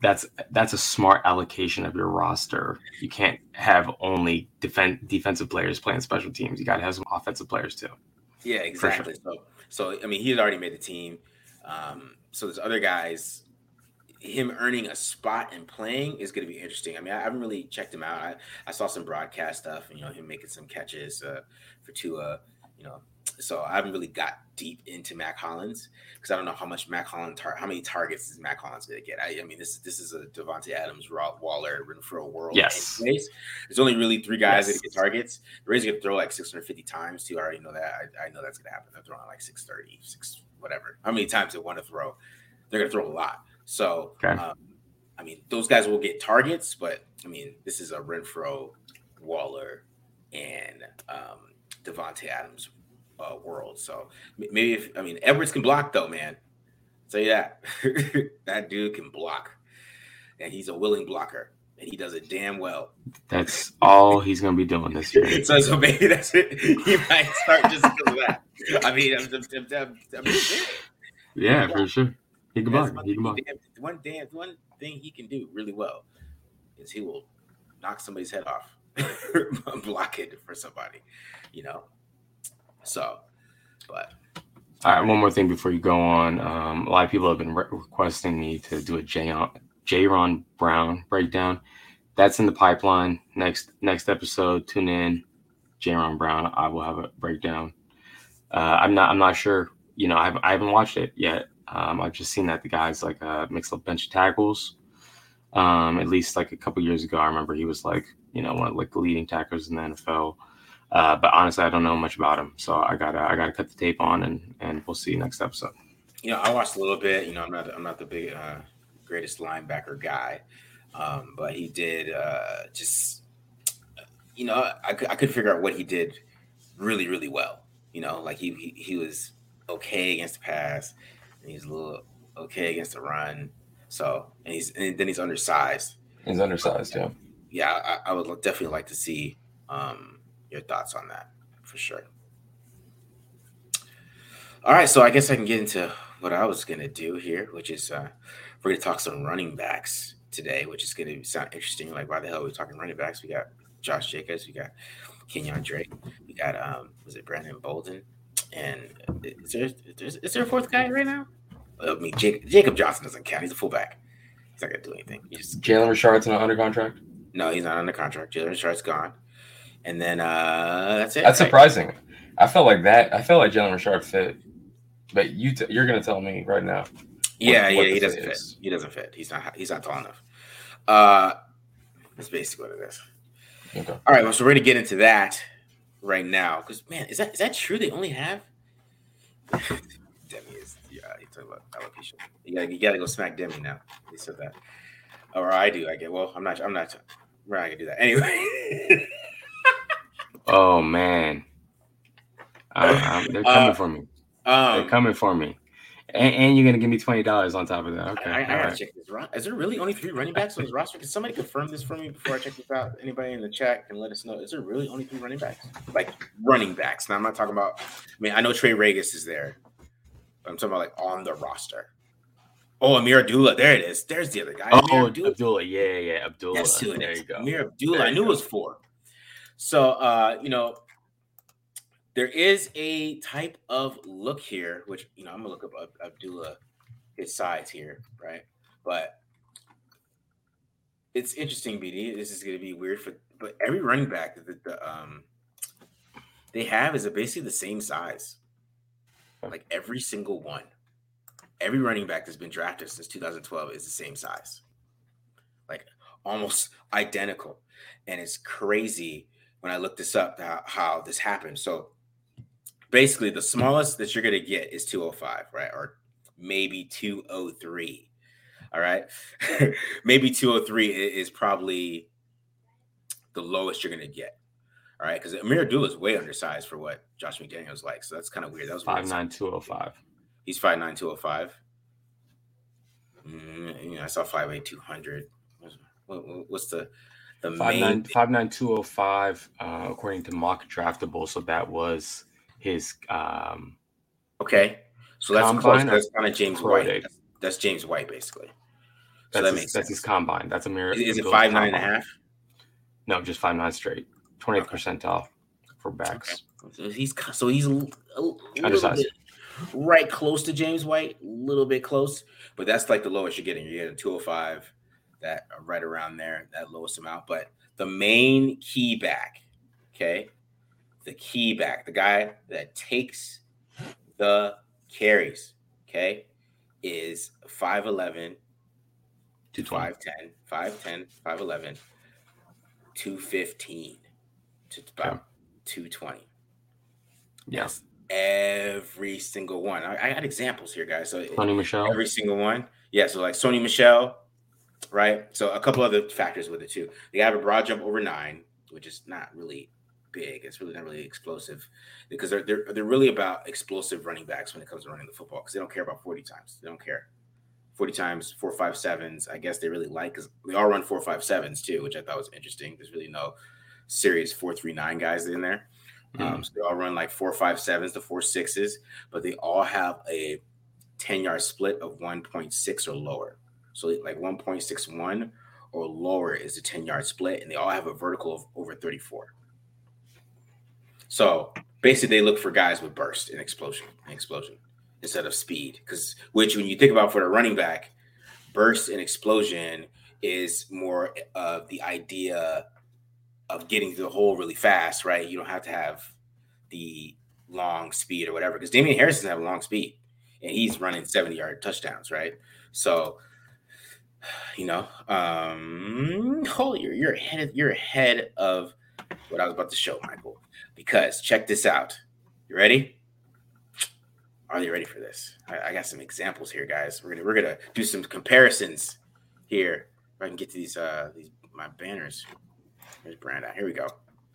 that's that's a smart allocation of your roster. You can't have only defense defensive players playing special teams. You got to have some offensive players too. Yeah, exactly. Sure. So, so I mean, he had already made the team. Um, so there's other guys. Him earning a spot and playing is going to be interesting. I mean, I haven't really checked him out. I, I saw some broadcast stuff, and, you know, him making some catches uh, for Tua, you know. So I haven't really got deep into Mac Hollins because I don't know how much Mac Hollins, tar- how many targets is Mac Hollins going to get. I, I mean, this this is a Devontae Adams, Rob Waller, Renfrow world. Yes. Anyways. There's only really three guys yes. that get targets. The Raiders are going to throw like six hundred fifty times too. I already know that. I, I know that's going to happen. They're throwing like six thirty, six whatever. How many times they want to throw? They're going to throw a lot. So, okay. um, I mean, those guys will get targets, but I mean, this is a Renfrow, Waller, and um, Devontae Adams uh, world. So maybe if I mean Edwards can block though, man. I'll tell you that that dude can block, and he's a willing blocker, and he does it damn well. That's all he's gonna be doing this year. so, so maybe that's it. He might start just because of that. I mean, I'm, I'm, I'm, I'm just yeah, for sure. He can block. One, he can block. Damn, one damn one thing he can do really well is he will knock somebody's head off, block it for somebody, you know. So, but all right, one more thing before you go on. Um, a lot of people have been re- requesting me to do a Jaron Brown breakdown. That's in the pipeline. Next next episode, tune in. Jaron Brown. I will have a breakdown. Uh, I'm not. I'm not sure. You know, I haven't, I haven't watched it yet. Um, I've just seen that the guy's like uh, mixed up bunch of tackles. Um, at least like a couple years ago, I remember he was like, you know, one of like the leading tacklers in the N F L. Uh, but honestly, I don't know much about him, so I gotta I gotta cut the tape on, and and we'll see you next episode. You know, I watched a little bit. You know, I'm not I'm not the big uh, greatest linebacker guy, um, but he did uh, just, you know, I I could figure out what he did really really well. You know, like he he, he was okay against the pass. And he's a little okay against the run. So, and he's and then he's undersized. He's undersized, yeah. Yeah, I, I would definitely like to see um, your thoughts on that for sure. All right, so I guess I can get into what I was going to do here, which is uh, we're going to talk some running backs today, which is going to sound interesting. Like, why the hell are we talking running backs? We got Josh Jacobs, we got Kenyon Drake, we got, um, was it Brandon Bolden? And is there, is, is there a fourth guy right now? I mean, Jacob, Jacob Johnson doesn't count. He's a fullback. He's not going to do anything. He's Jalen Richard's not under contract? No, he's not under contract. Jalen Richard's gone. And then uh, that's it. That's right? Surprising. I felt like that. I felt like Jalen Richard fit. But you t- you're going to tell me right now. Yeah, what, yeah, what he doesn't is. fit. He doesn't fit. He's not He's not tall enough. Uh, that's basically what it is. Okay. All right, well, so we're going to get into that right now. Because, man, is that is that true? They only have – Demi is, yeah, he's talking about alopecia. You gotta, you gotta go smack Demi now. He said that, or I do. I get. Well, I'm not. I'm not. We're not gonna do that anyway. Oh man, I, I, they're coming uh, for me. Um, they're coming for me, and, and you're gonna give me twenty dollars on top of that. Okay, I, I, I gotta right. check this. Is there really only three running backs on this roster? Can somebody confirm this for me before I check this out? Anybody in the chat can let us know. Is there really only three running backs? Like running backs. Now I'm not talking about. I mean, I know Trey Regis is there. But I'm talking about like on the roster. Oh, Amir Abdullah. There it is. There's the other guy. Oh, Amir Abdullah. Abdullah. Yeah, yeah, Abdullah. That's two in there it. you go. Amir Abdullah. There I you knew go. it was four. So, uh, you know, there is a type of look here, which, you know, I'm going to look up Abdullah, his size here, right? But it's interesting, B D. This is going to be weird for, but every running back that the, the um they have is basically the same size. Like every single one. Every running back that's been drafted since two thousand twelve is the same size. Like almost identical. And it's crazy when I look this up, how, how this happened. So basically the smallest that you're going to get is two oh five, right? Or maybe two oh three. All right. Maybe two oh three is probably the lowest you're going to get. All right. Because Amir Abdullah is way undersized for what Josh McDaniels like. So that's kind of weird. That was five nine, two oh five. He's five nine, two oh five. Mm, you know, I saw five eight, two hundred. What, what's the the five nine, main five nine, two oh five, uh, according to Mock Draftable. So that was his um okay. So that's Combine close. That's kind of James Pro White. Day. That's, that's James White, basically. So that's that his, makes that's sense. his combine. That's a mirror. Is, is it five nine and a half? No, just five nine straight. twentieth Okay. percentile for backs. Okay. So he's so he's a, a, a little Undersized. bit right close to James White, a little bit close, but that's like the lowest you're getting. You're getting two oh five, that are right around there, that lowest amount. But the main key back, okay, the key back, the guy that takes the carries, okay, is five eleven, five ten, five ten, five eleven, two fifteen to about okay. two twenty. Yes. Every single one. I, I got examples here, guys. So Sony Michel. Every single one. Yeah. So like Sony Michel, right? So a couple other factors with it too. They have a broad jump over nine, which is not really big. It's really not really explosive because they're they're they're really about explosive running backs when it comes to running the football because they don't care about forty times. They don't care. forty times, four five sevens. I guess they really like because they all run four five sevens too, which I thought was interesting. There's really no serious four three nine guys in there. Mm-hmm. Um, so they all run like four five sevens to four sixes, but they all have a ten yard split of one point six or lower. So like one point six one or lower is the ten yard split, and they all have a vertical of over thirty-four. So basically, they look for guys with burst and explosion, and explosion instead of speed. Because which, when you think about for the running back, burst and explosion is more of the idea of getting to the hole really fast, right? You don't have to have the long speed or whatever. Because Damian Harris doesn't have a long speed, and he's running seventy yard touchdowns, right? So, you know, um, oh, you're you're ahead of, you're ahead of what I was about to show, Michael. Because check this out. You ready? Are you ready for this? I, I got some examples here, guys. We're gonna we're gonna do some comparisons here. If I can get to these uh these my banners. Here's Brandon. Here we go.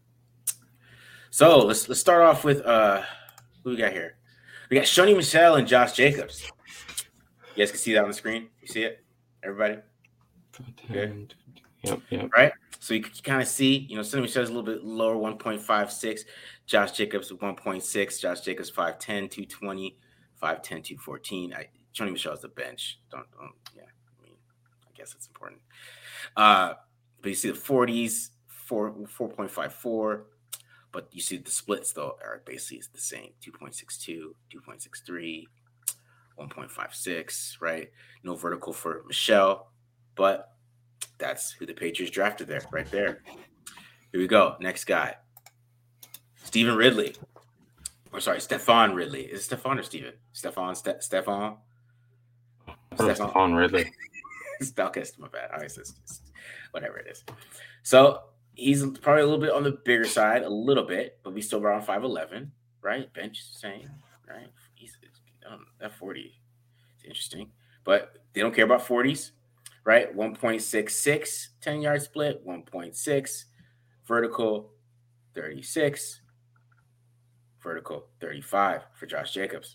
So let's let's start off with uh who we got here. We got Sony Michel and Josh Jacobs. You guys can see that on the screen. You see it, everybody? Good. Yep. Yep. Right. So you can kind of see, you know, Sony Michel is a little bit lower, one point five six. Josh Jacobs, one point six. Josh Jacobs, five ten, two twenty, five ten, two fourteen. I, Sony Michel is the bench. Don't, don't, yeah. I mean, I guess it's important. Uh, but you see the forties, four, four point five four. But you see the splits, though, are basically the same. two point six two, two point six three, one point five six, right? No vertical for Michel, but that's who the Patriots drafted there, right there. Here we go. Next guy. Stephen Ridley. Or sorry, Stephon Ridley. Is it Stephon or Stephen? Stephon, Ste- Stephon? Stephon, Stephon Ridley. Stalkist, my bad. All right, so it's just, whatever it is. So he's probably a little bit on the bigger side, a little bit, but we still around five eleven, right? Bench same, right? He's um, that forty. It's interesting, but they don't care about forties, right? one point six six, ten yard split, one point six, vertical, thirty-six, vertical, thirty-five for Josh Jacobs.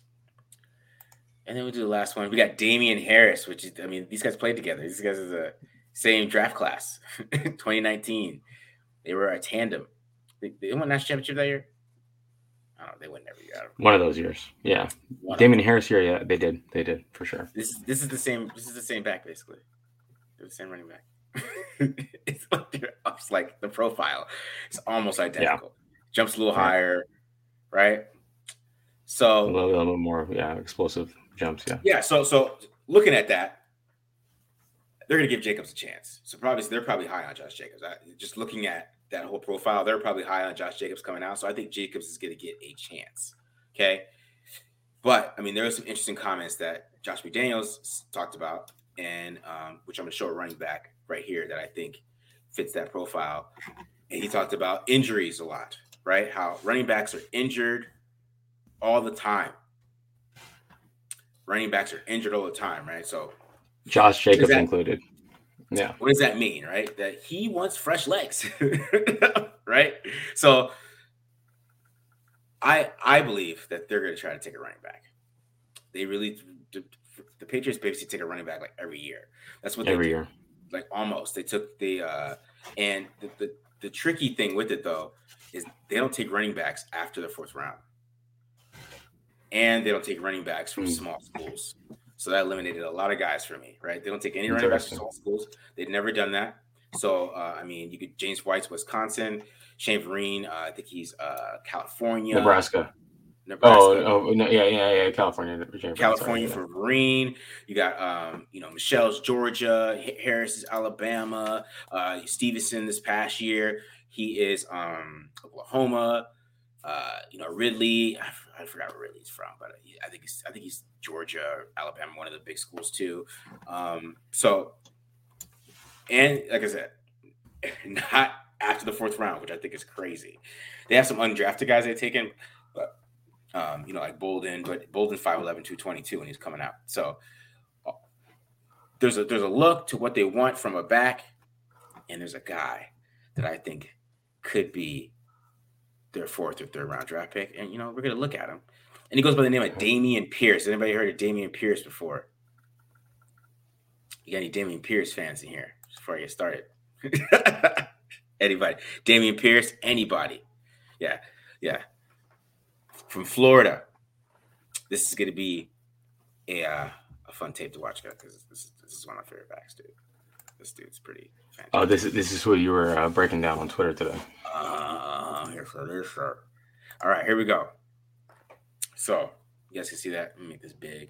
And then we do the last one. We got Damian Harris, which is, I mean, these guys played together. These guys is the same draft class, twenty nineteen. They were a tandem. They, they won national championship that year. I don't know. They win every year. One of those years, yeah. One Damian Harris here, yeah, they did. They did for sure. This this is the same. This is the same back basically. They're the same running back. It's like they're it's like the profile. It's almost identical. Yeah. Jumps a little right. higher, right? So a little, a little bit more, yeah, explosive jumps, yeah. Yeah. So so looking at that, they're going to give Jacobs a chance. So probably they're probably high on Josh Jacobs. I, just looking at that whole profile, they're probably high on Josh Jacobs coming out. So I think Jacobs is going to get a chance. Okay. But I mean, there were some interesting comments that Josh McDaniels talked about, and um, which I'm going to show a running back right here that I think fits that profile. And he talked about injuries a lot, right? How running backs are injured all the time. Running backs are injured all the time, right? So Josh Jacobs that, included. Yeah. What does that mean, right? That he wants fresh legs, right? So I I believe that they're going to try to take a running back. They really the, the Patriots basically take a running back like every year. That's what they every do. year. Like almost. They took the uh, and the, the the tricky thing with it though is they don't take running backs after the fourth round. And they don't take running backs from mm. small schools. So that eliminated a lot of guys for me, right? They don't take any running backs from small schools. They've never done that. So, uh, I mean, you could James White's Wisconsin, Shane Vereen, uh, I think he's uh, California. Nebraska. Nebraska. Oh, oh no, yeah, yeah, yeah, California. California for Vereen. You got, um, you know, Michelle's Georgia, Harris is Alabama, uh, Stevenson this past year. He is um, Oklahoma. Uh, you know, Ridley. I, I forgot where Ridley's from, but I think he's I think he's Georgia, or Alabama, one of the big schools too. Um, so, and like I said, not after the fourth round, which I think is crazy. They have some undrafted guys they've taken, but um, you know, like Bolden, but Bolden five eleven, two twenty-two, and he's coming out. So there's a there's a look to what they want from a back, and there's a guy that I think could be their fourth or third round draft pick. And, you know, we're going to look at him. And he goes by the name of Dameon Pierce. Anybody heard of Dameon Pierce before? You got any Dameon Pierce fans in here before I get started? Anybody? Dameon Pierce? Anybody? Yeah. Yeah. From Florida. This is going to be a, uh, a fun tape to watch, guys, because this, this is one of my favorite backs, dude. This dude's pretty fantastic. Oh, this is this is what you were uh, breaking down on Twitter today. Uh, here for this, sir. All right, here we go. So you guys can see that. Let me make this big.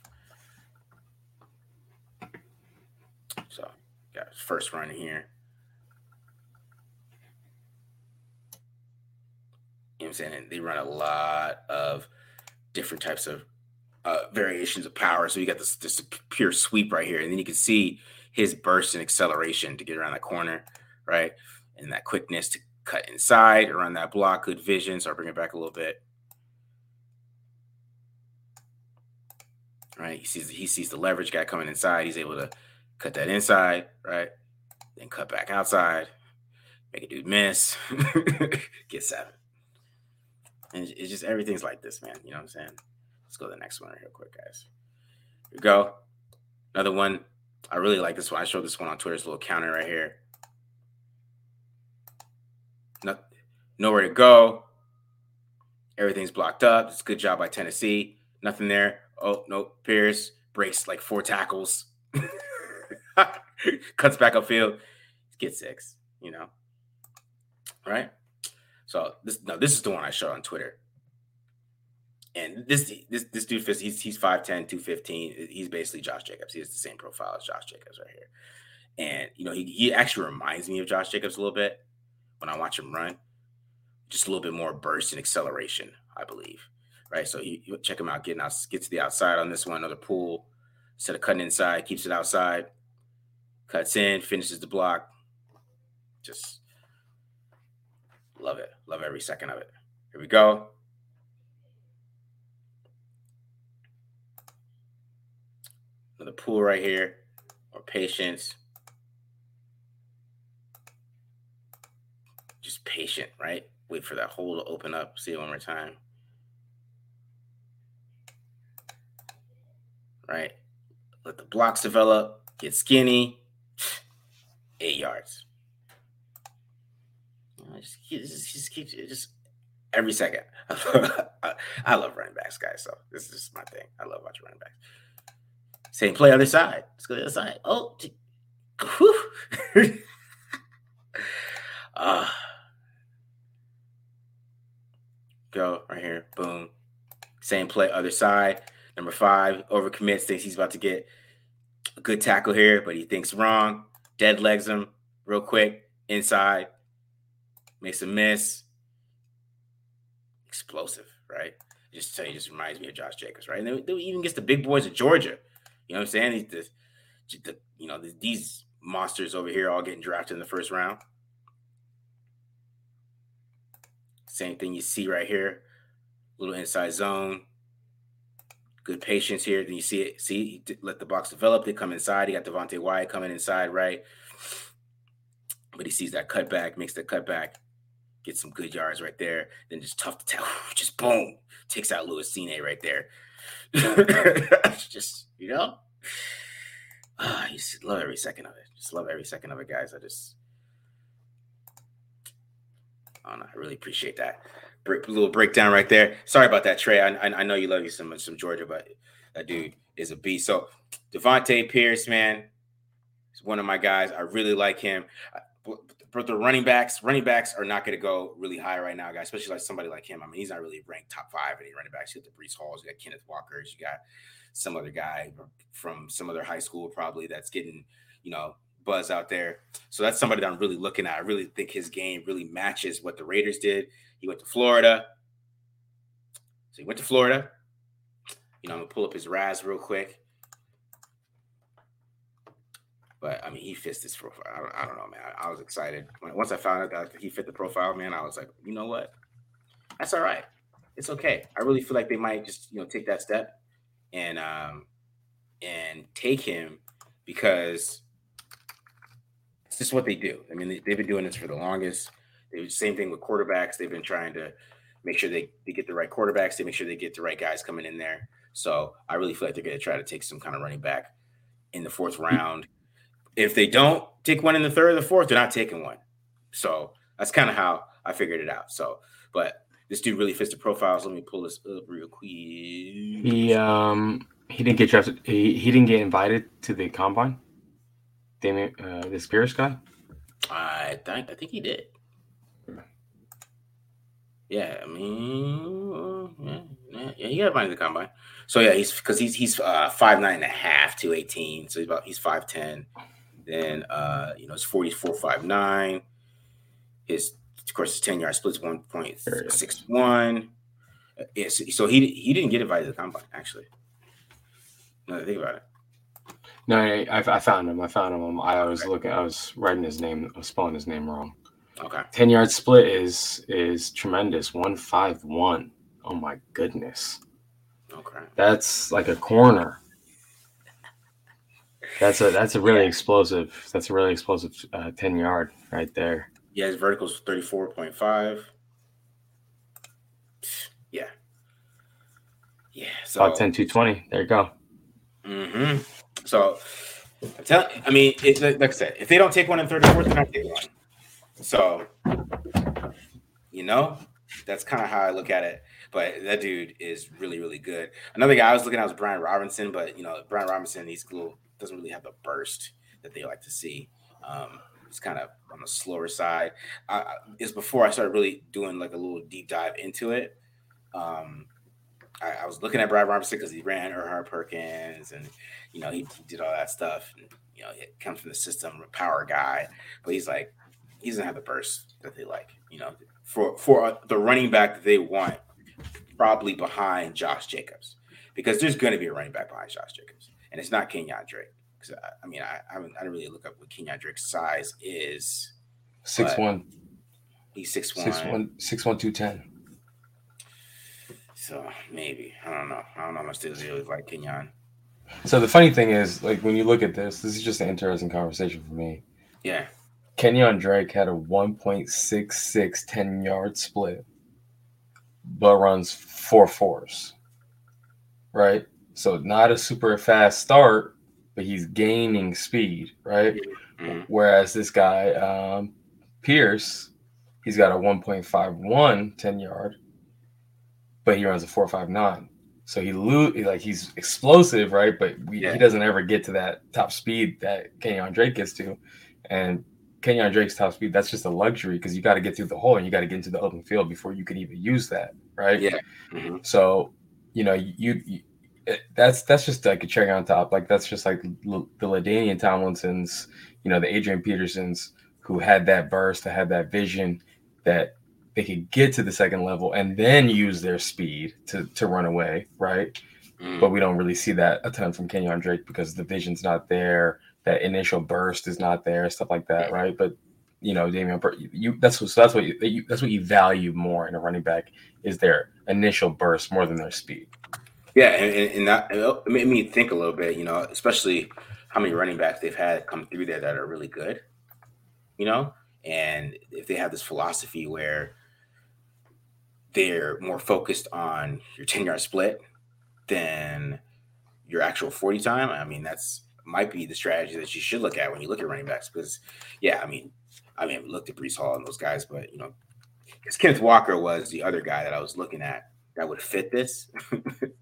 So got his first run here. You know what I'm saying? And they run a lot of different types of uh, variations of power. So you got this this pure sweep right here, and then you can see his burst and acceleration to get around that corner, right? And that quickness to cut inside around that block, good vision. So I'll bring it back a little bit. Right? He sees he sees the leverage guy coming inside. He's able to cut that inside, right? Then cut back outside, make a dude miss, get seven. And it's just everything's like this, man. You know what I'm saying? Let's go to the next one real quick, guys. Here we go. Another one. I really like this one. I showed this one on Twitter. It's a little counter right here. No, nowhere to go. Everything's blocked up. It's a good job by Tennessee. Nothing there. Oh, no. Pierce breaks like four tackles. Cuts back upfield. Gets six, you know. Right? So this no, this is the one I showed on Twitter. And this this this dude fits, he's he's five ten, two fifteen. He's basically Josh Jacobs. He has the same profile as Josh Jacobs right here. And, you know, he, he actually reminds me of Josh Jacobs a little bit when I watch him run. Just a little bit more burst and acceleration, I believe. Right? So you, you check him out, getting out, get to the outside on this one, another pull. Instead of cutting inside, keeps it outside. Cuts in, finishes the block. Just love it. Love every second of it. Here we go. Another pull right here, or patience. Just patient, right? Wait for that hole to open up. See it one more time. Right? Let the blocks develop. Get skinny. Eight yards. You know, just, just, just keeps it just every second. I, I love running backs, guys. So this is just my thing. I love watching running backs. Same play, other side. Let's go to the other side. Oh, uh, go right here. Boom. Same play, other side. Number five, overcommits, thinks he's about to get a good tackle here, but he thinks wrong. Dead legs him real quick. Inside. Makes a miss. Explosive, right? Just to tell you, just reminds me of Josh Jacobs, right? And then, then even gets the big boys of Georgia. You know what I'm saying? The, the, you know, these monsters over here all getting drafted in the first round. Same thing you see right here. Little inside zone. Good patience here. Then you see it. See, he let the box develop. They come inside. He got Devontae Wyatt coming inside, right? But he sees that cutback, makes the cutback, gets some good yards right there. Then just tough to tell. Just boom. Takes out Louis Cine right there. Just, you know, uh, you just love every second of it. Just love every second of it, guys. I just, I don't know. I really appreciate that. Break, little breakdown right there. Sorry about that, Trey. I, I, I know you love you some some Georgia, but That dude is a beast. So Devontae Pierce, man, is one of my guys. I really like him. But the running backs, running backs are not going to go really high right now, guys, especially like somebody like him. I mean, he's not really ranked top five any running backs. You got the Breece Halls, you got Kenneth Walkers, you got some other guy from some other high school probably that's getting, you know, buzz out there. So that's somebody that I'm really looking at. I really think his game really matches what the Raiders did. He went to Florida. So he went to Florida. You know, I'm going to pull up his R A S real quick. But, I mean, he fits this profile. I don't, I don't know, man. I, I was excited. When, once I found out that he fit the profile, man, I was like, you know what? That's all right. It's okay. I really feel like they might just, you know, take that step and um, and take him because it's just what they do. I mean, they, they've been doing this for the longest. They do the same thing with quarterbacks. They've been trying to make sure they, they get the right quarterbacks. They make sure they get the right guys coming in there. So I really feel like they're going to try to take some kind of running back in the fourth round. If they don't take one in the third or the fourth, they're not taking one. So that's kind of how I figured it out. So, but this dude really fits the profile. So let me pull this up real quick. He um he didn't get drafted. He, he didn't get invited to the combine. Damien, uh, this Pierce guy. I think I think he did. Yeah, I mean, yeah, yeah, yeah he got invited to the combine. So yeah, he's because he's he's uh, five nine and a half, two eighteen. So he's about he's five ten. Then, uh, you know, it's forty-four five nine. His, of course, his ten-yard split's one point six one. Uh, yeah, so, so he he didn't get invited to the combine, actually. Now that I think about it. No, I, I found him. I found him. I was okay. looking. I was writing his name. I was spelling his name wrong. Okay. ten-yard split is is tremendous. one five one. Oh, my goodness. Okay. That's like a corner. That's a that's a really yeah. explosive. That's a really explosive uh, ten yard right there. Yeah, his vertical's thirty-four point five. Yeah. Yeah. So about ten two twenty. There you go. Mm-hmm. So I'm telling. I mean, it, like I said, if they don't take one in third or fourth, they're not taking one. So you know, that's kind of how I look at it. But that dude is really, really good. Another guy I was looking at was Brian Robinson, but you know, Brian Robinson, he's little. Doesn't really have the burst that they like to see. Um, it's kind of on the slower side. I, it's before I started really doing like a little deep dive into it. Um, I, I was looking at Brad Robinson because he ran Erhard Perkins and, you know, he, he did all that stuff. And, you know, it comes from the system, a power guy. But he's like, he doesn't have the burst that they like, you know, for, for the running back that they want, probably behind Josh Jacobs. Because there's going to be a running back behind Josh Jacobs. And it's not Kenyon Drake. Because I, I mean, I, I haven't I didn't really look up what Kenyon Drake's size is. Six one. He's six one. Six one. Six one two ten. So maybe I don't know. I don't know how much this is like Kenyon. So the funny thing is, like when you look at this, this is just an interesting conversation for me. Yeah. Kenyon Drake had a one point six six ten-yard split, but runs four fours. Right. So not a super fast start, but he's gaining speed, right? Mm-hmm. Whereas this guy, um, Pierce, he's got a one point five one ten-yard, but he runs a four five nine. So he lo- like he's explosive, right? But we, yeah. he doesn't ever get to that top speed that Kenyon Drake gets to. And Kenyon Drake's top speed, that's just a luxury because you got to get through the hole and you got to get into the open field before you can even use that, right? Yeah. Mm-hmm. So, you know, you, you that's that's just like a cherry on top. Like that's just like L- the LaDainian Tomlinsons, you know, the Adrian Petersons who had that burst, that had that vision that they could get to the second level and then use their speed to to run away, right? Mm. But we don't really see that a ton from Kenyon Drake because the vision's not there, that initial burst is not there, stuff like that, right? But you know, Damian, you that's what so that's what you, you that's what you value more in a running back is their initial burst more than their speed. Yeah, and, and that it made me think a little bit, you know, especially how many running backs they've had come through there that are really good, you know, and if they have this philosophy where they're more focused on your ten-yard split than your actual forty time, I mean, that's might be the strategy that you should look at when you look at running backs because, yeah, I mean, I mean, looked at Breece Hall and those guys, but, you know, because Kenneth Walker was the other guy that I was looking at that would fit this.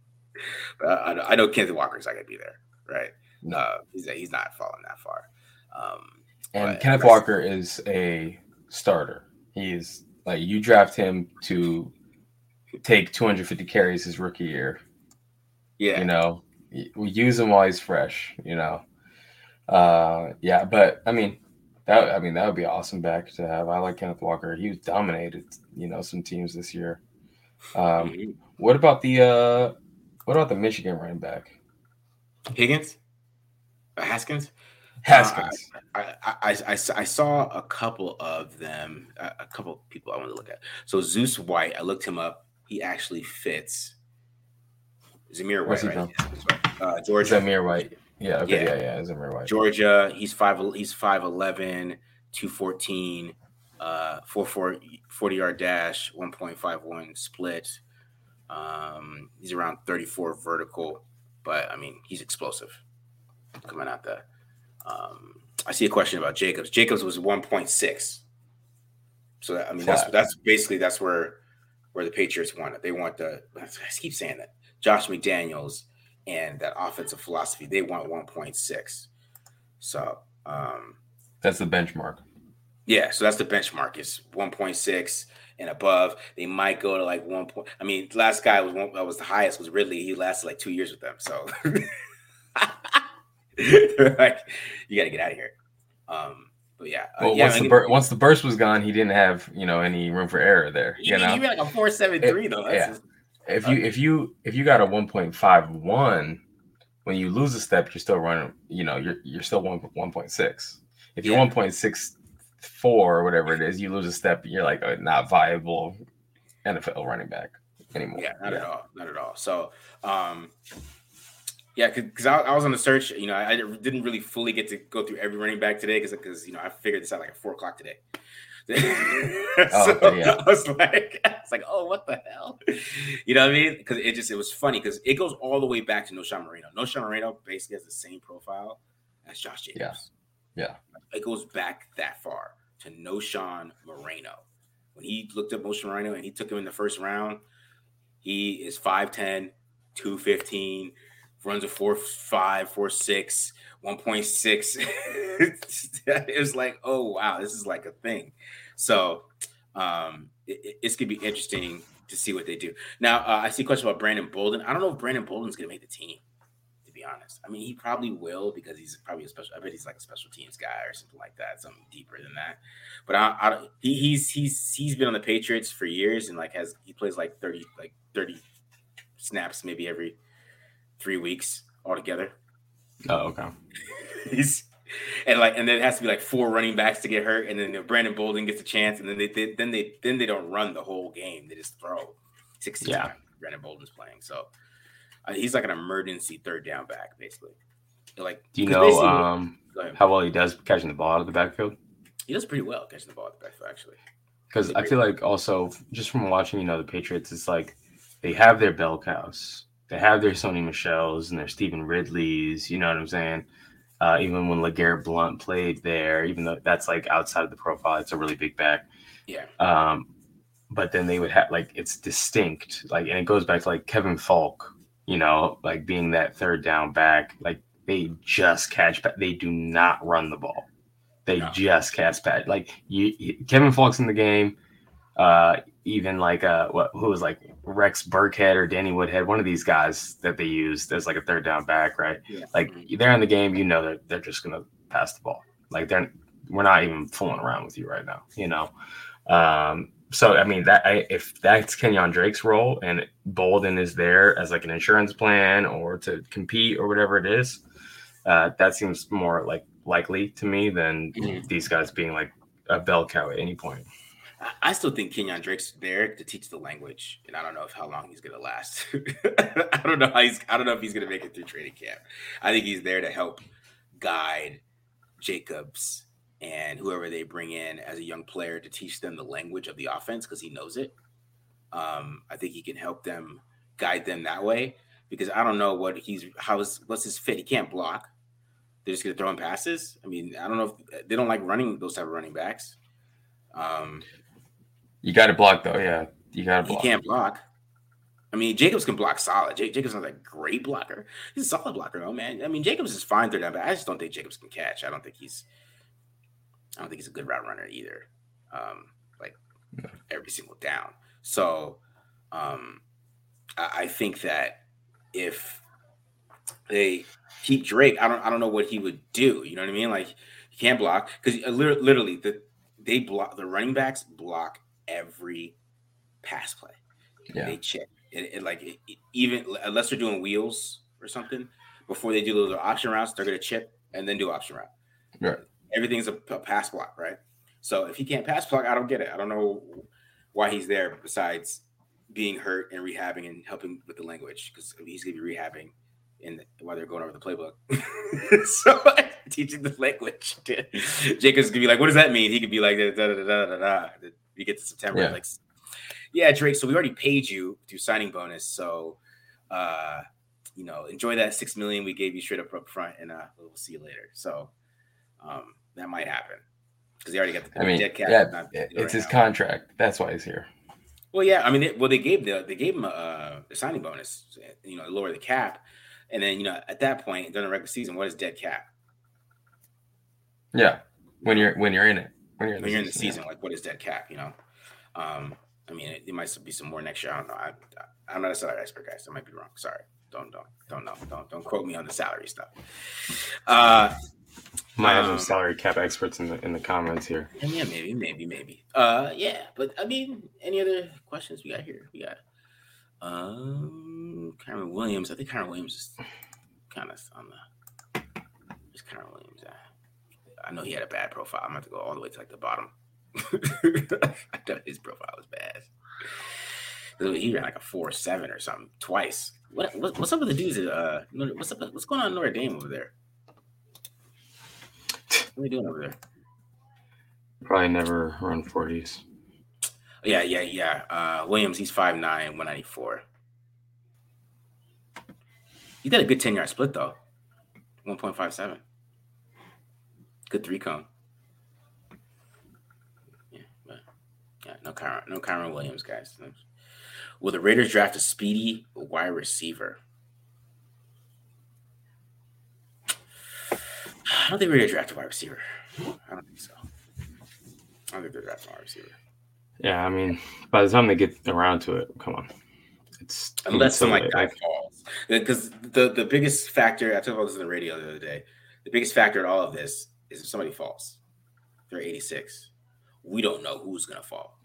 but I, I know Kenneth Walker's not going to be there, right? No. Uh, he's he's not falling that far. Um, and Kenneth rest- Walker is a starter. He's like you draft him to take two hundred fifty carries his rookie year. Yeah, you know, we use him while he's fresh. You know, uh, yeah. But I mean, that I mean that would be awesome back to have. I like Kenneth Walker. He was dominated, you know, some teams this year. Um, mm-hmm. What about the uh, what about the Michigan running back? Higgins, uh, Haskins. Haskins. Uh, I, I, I, I, I saw a couple of them, a, a couple of people I wanted to look at. So Zeus White, I looked him up. He actually fits. Zamir White, right? Uh, Georgia. Zamir White. Yeah, okay, yeah, yeah, yeah, Zamir White. Georgia, he's five he's five eleven, two fourteen, uh four four forty yard dash, one point five one split. Um, he's around thirty-four vertical, but I mean he's explosive coming out there. Um, I see a question about Jacobs. Jacobs was one point six. So that, I mean, that's that's basically that's where where the Patriots want it. They want the I keep saying that Josh McDaniels and that offensive philosophy. They want one point six. So um, that's the benchmark. Yeah, so that's the benchmark is one point six and above. They might go to like one point. I mean, last guy was one that was the highest was Ridley. He lasted like two years with them. So. Like, you got to get out of here. Um, but yeah, uh, well, yeah once, I mean, the bur- once the burst was gone, he didn't have you know any room for error there. You, you know, you like a four seven three though. That's yeah. just, if you if you if you got a one point five one, when you lose a step, you're still running. You know, you're you're still one one point six. If you're yeah. one point six four or whatever it is, you lose a step, you're like a not viable N F L running back anymore. Yeah, not yeah. at all, not at all. So, um. Yeah, because I, I was on the search. You know, I, I didn't really fully get to go through every running back today because, because you know, I figured this out like at four o'clock today. so oh, okay, yeah. I was like, I was like, oh, what the hell? You know what I mean? Because it just it was funny because it goes all the way back to Noshan Moreno. Noshan Moreno basically has the same profile as Josh Jacobs. Yeah, yeah. It goes back that far to Noshan Moreno. When he looked up Noshan Moreno and he took him in the first round, he is five ten, two fifteen. Runs a four five, four six, one point six. It was like, oh wow, this is like a thing. So um, it, it's gonna be interesting to see what they do. Now uh, I see a question about Brandon Bolden. I don't know if Brandon Bolden's gonna make the team. To be honest, I mean he probably will because he's probably a special. I bet he's like a special teams guy or something like that, something deeper than that. But I, I don't. He, he's he's he's been on the Patriots for years and like has he plays like thirty like thirty snaps maybe every. Three weeks altogether. Oh, okay. He's and like, and then it has to be like four running backs to get hurt, and then Brandon Bolden gets a chance, and then they, they then they then they don't run the whole game; they just throw sixteen yeah. times. Brandon Bolden's playing, so uh, he's like an emergency third down back, basically. Like, do you know um, how well he does catching the ball out of the backfield? He does pretty well catching the ball out of the backfield, actually. Because I feel like also just from watching, you know, the Patriots, it's like they have their bell cows. They have their Sony Michels and their Stephen Ridleys, you know what I'm saying? Uh, even when LeGarrette Blount played there, even though that's like outside of the profile, it's a really big back. Yeah. Um, but then they would have like it's distinct, like, and it goes back to like Kevin Falk, you know, like being that third down back. Like they just catch, they do not run the ball. They no. just catch pad. Like you, Kevin Falk's in the game. Uh, even like uh, what who was like Rex Burkhead or Danny Woodhead, one of these guys that they used as like a third down back, right? Yeah. Like they're in the game, you know that they're just gonna pass the ball. Like they're we're not even fooling around with you right now, you know. Um, so I mean that I, if that's Kenyon Drake's role and Bolden is there as like an insurance plan or to compete or whatever it is, uh, that seems more like likely to me than mm-hmm. these guys being like a bell cow at any point. I still think Kenyon Drake's there to teach the language, and I don't know if how long he's going to last. I don't know how he's. I don't know if he's going to make it through training camp. I think he's there to help guide Jacobs and whoever they bring in as a young player to teach them the language of the offense because he knows it. Um, I think he can help them guide them that way because I don't know what he's how is what's his fit. He can't block. They're just going to throw him passes. I mean, I don't know if they don't like running those type of running backs. Um. You got to block though, yeah. You got to block. He can't block. I mean, Jacobs can block solid. J- Jacobs is not a great blocker. He's a solid blocker, though, man. I mean, Jacobs is fine third down, but I just don't think Jacobs can catch. I don't think he's. I don't think he's a good route runner either. Um, like no. every single down. So, um, I, I think that if they keep Drake, I don't. I don't know what he would do. You know what I mean? Like he can't block because literally the they block the running backs block every pass play. Yeah. They check. It, it, like it, even unless they're doing wheels or something, before they do those option routes, they're gonna chip and then do option route. Right. Everything's a, a pass block, right? So if he can't pass block, I don't get it. I don't know why he's there besides being hurt and rehabbing and helping with the language because he's gonna be rehabbing in the, while they're going over the playbook. So teaching the language. Jacobs could be like, "What does that mean?" He could be like, "Da da da da da da." We get to September, yeah. like. Yeah, Drake. So we already paid you through signing bonus. So, uh, you know, enjoy that six million we gave you straight up up front, and uh, we'll see you later. So, um, that might happen because they already got the I mean, dead cap. Yeah, not it's right his now. contract. That's why he's here. Well, yeah. I mean, it, well, they gave the they gave him a, a signing bonus. You know, lower the cap, and then you know at that point during the regular season, what is dead cap? Yeah, when you're when you're in it, when you're in, when the, you're season, in the season, yeah. like what is dead cap? You know. Um, I mean, it, it might be some more next year. I don't know. I, I'm not a salary expert, guys. I might be wrong. Sorry. Don't don't don't know. Don't don't quote me on the salary stuff. Uh, Might have um, some salary cap experts in the in the comments here. Yeah, maybe, maybe, maybe. Uh, yeah, but I mean, any other questions we got here? We got um, Kyren Williams. I think Kyren Williams is kind of on the. It's Kyren Williams. I, I know he had a bad profile. I'm going to have to go all the way to like the bottom. I thought his profile was bad. He ran like a four seven or something twice. What, what what's up with the dudes? At, uh, what's up? What's going on in Notre Dame over there? What are they doing over there? Probably never run forties. Yeah, yeah, yeah. Uh, Williams, he's five nine, one ninety-four. He did a good ten yard split though, one point five seven. Good three cone. Yeah, no Kyren, no Kyren Williams, guys. Will the Raiders draft a speedy wide receiver? I don't think we're going to draft a wide receiver. I don't think so. I don't think they're drafting a wide receiver. Yeah, I mean, by the time they get around to it, come on. It's Unless some like late. guy falls. Because the, the biggest factor, I talked about this on the radio the other day, the biggest factor in all of this is if somebody falls. They're eighty-six. We don't know who's going to fall.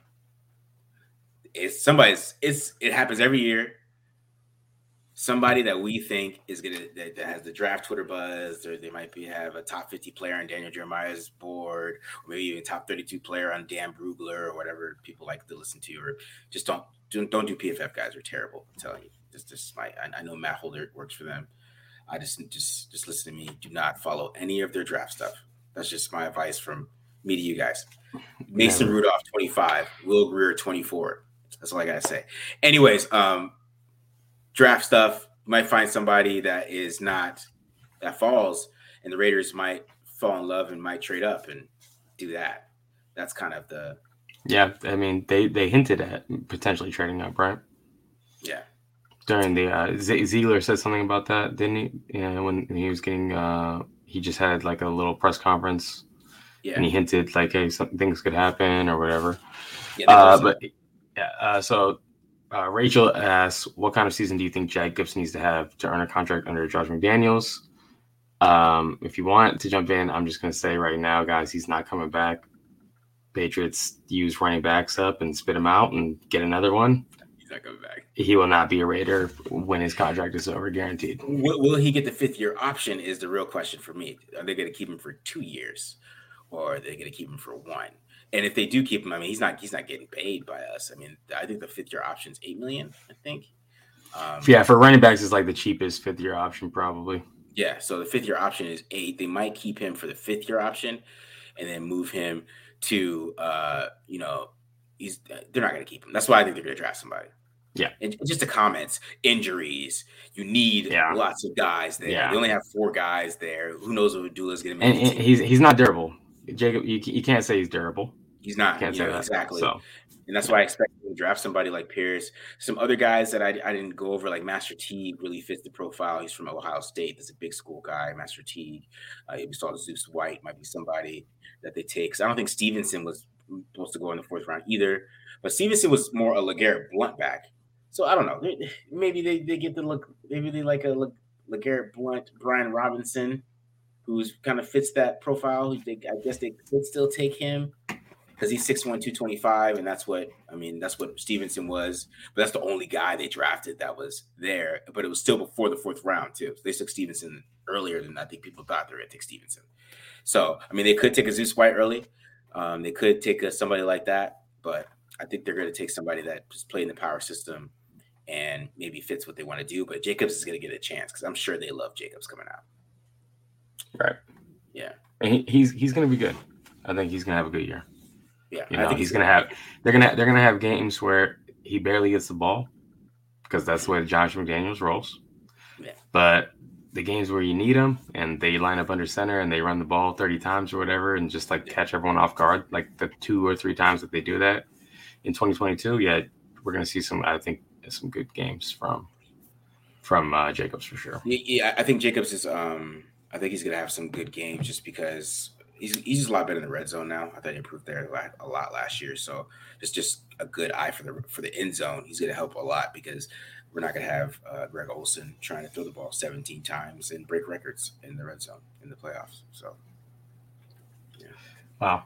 It's somebody's, it's, it happens every year. Somebody that we think is going to, that, that has the draft Twitter buzz, or they might be have a top fifty player on Daniel Jeremiah's board, or maybe even top thirty-two player on Dan Brugler, or whatever people like to listen to, or just don't, don't, don't do P F F guys. Are terrible. I'm telling you. This, this my, I, I know Matt Holder works for them. I just, just, just listen to me. Do not follow any of their draft stuff. That's just my advice from me to you guys. Mason Never. Rudolph, twenty-five. Will Greer, twenty-four. That's all I gotta say. Anyways, um, draft stuff. You might find somebody that is not that falls, and the Raiders might fall in love and might trade up and do that. That's kind of the Yeah, I mean, they, they hinted at potentially trading up, right? yeah. During the uh, Z- Ziegler said something about that, didn't he? Yeah, when he was getting, uh, he just had like a little press conference, Yeah. and he hinted like, hey, some things could happen or whatever. Yeah, they Uh, also- but yeah, uh, so uh, Rachel asks, what kind of season do you think Jack Gibson needs to have to earn a contract under Josh McDaniels? Um, if you want to jump in, I'm just going to say right now, guys, he's not coming back. Patriots use running backs up and spit him out and get another one. he's not coming back. He will not be a Raider when his contract is over, guaranteed. Will, will he get the fifth year option is the real question for me. Are they going to keep him for two years, or are they going to keep him for one? And if they do keep him, I mean, he's not he's not getting paid by us. I mean, I think the fifth year option is eight million. I think. Um, Yeah, for running backs, it's like the cheapest fifth year option, probably. Yeah, so the fifth year option is eight. They might keep him for the fifth year option, and then move him to, uh, you know, he's they're not going to keep him. That's why I think they're going to draft somebody. Yeah. And just the comments, injuries. You need Yeah. lots of guys there. Yeah. They only have four guys there. Who knows what Abdullah's going to And, make? and he's he's not durable. Jacob, you, you can't say he's durable. He's not. Can't You say know, that. exactly. So And that's why I expect him to draft somebody like Pierce. Some other guys that I, I didn't go over, like Master Teague, really fits the profile. He's from Ohio State. That's a big school guy, Master Teague. Uh, we saw Zeus White might be somebody that they take. Because I don't think Stevenson was supposed to go in the fourth round either. But Stevenson was more a LeGarrette Blunt back. So I don't know. Maybe they, they get the look. Maybe they like a Le, LeGarrette Blunt, Brian Robinson, who's kind of fits that profile. They, I guess they could still take him. Because he's six one, two twenty-five, and that's what I mean. That's what Stevenson was, but that's the only guy they drafted that was there. But it was still before the fourth round too. So they took Stevenson earlier than I think people thought they were going to take Stevenson. So I mean, they could take a Zeus White early. Um, they could take a, somebody like that, but I think they're going to take somebody that just played in the power system and maybe fits what they want to do. But Jacobs is going to get a chance because I'm sure they love Jacobs coming out. Right. Yeah. And he, he's he's going to be good. I think he's going to have a good year. Yeah, you know, he's, he's gonna have. They're gonna they're gonna have games where he barely gets the ball because that's the way Josh McDaniels rolls. Yeah. But the games where you need him and they line up under center and they run the ball thirty times or whatever and just like catch everyone off guard, like the two or three times that they do that in twenty twenty-two, yeah, we're gonna see some. I think some good games from from uh, Jacobs for sure. Yeah, I think Jacobs is. Um, I think he's gonna have some good games just because. He's, he's just a lot better in the red zone now. I thought he improved there a lot last year. So it's just a good eye for the for the end zone. He's going to help a lot because we're not going to have uh, Greg Olsen trying to throw the ball seventeen times and break records in the red zone in the playoffs. So, yeah. Wow.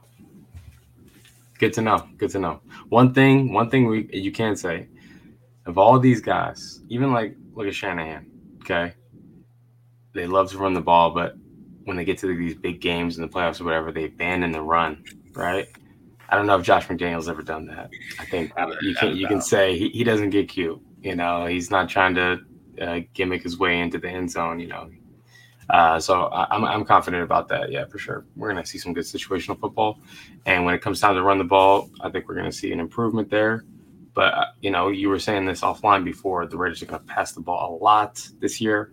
Good to know. Good to know. One thing, one thing we you can say of all these guys, even like look at Shanahan. Okay, they love to run the ball, but when they get to these big games in the playoffs or whatever, they abandon the run, right? I don't know if Josh McDaniels ever done that. I think you can you can say he, he doesn't get cute. You know, he's not trying to uh, gimmick his way into the end zone. You know, uh, so I, I'm I'm confident about that. Yeah, for sure. We're gonna see some good situational football, and when it comes time to run the ball, I think we're gonna see an improvement there. But uh, you know, you were saying this offline before. The Raiders are gonna pass the ball a lot this year.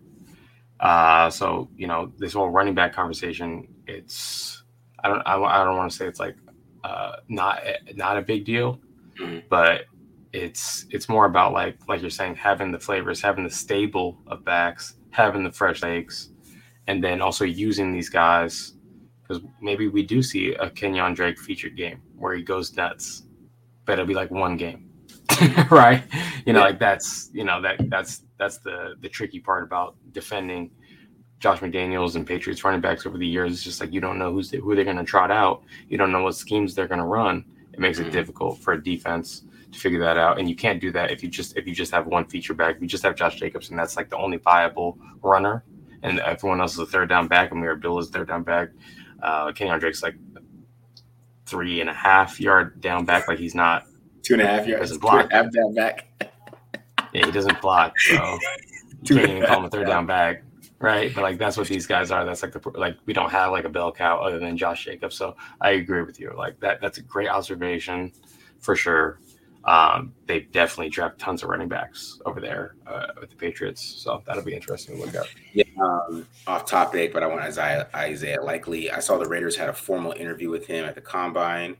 Uh, so, you know, this whole running back conversation, it's, I don't, I, I don't want to say it's like, uh, not, not a big deal, but it's, it's more about like, like you're saying, having the flavors, having the stable of backs, having the fresh legs, and then also using these guys, because maybe we do see a Kenyon Drake featured game where he goes nuts, but it'll be like one game. Right. You know, yeah. like that's, you know, that that's, that's the, the tricky part about defending Josh McDaniels and Patriots running backs over the years. It's just like, you don't know who's the, who they're going to trot out. You don't know what schemes they're going to run. It makes it difficult for a defense to figure that out. And you can't do that if you just, if you just have one feature back. If you just have Josh Jacobs and that's like the only viable runner and everyone else is a third down back. Amir Abdullah is third down back. Uh, Kenyon Drake's like three and a half yard down back. Like he's not, Two and a half yards. Doesn't block. Half down back. Yeah, he doesn't block, so you can't even call him a third down back, right? But like that's what these guys are. That's like the like we don't have like a bell cow other than Josh Jacobs. So I agree with you. Like that. That's a great observation for sure. Um, they definitely draft tons of running backs over there uh, with the Patriots. So that'll be interesting to look at. Yeah. Um, off topic, but I want Isaiah Isaiah Likely. I saw the Raiders had a formal interview with him at the Combine.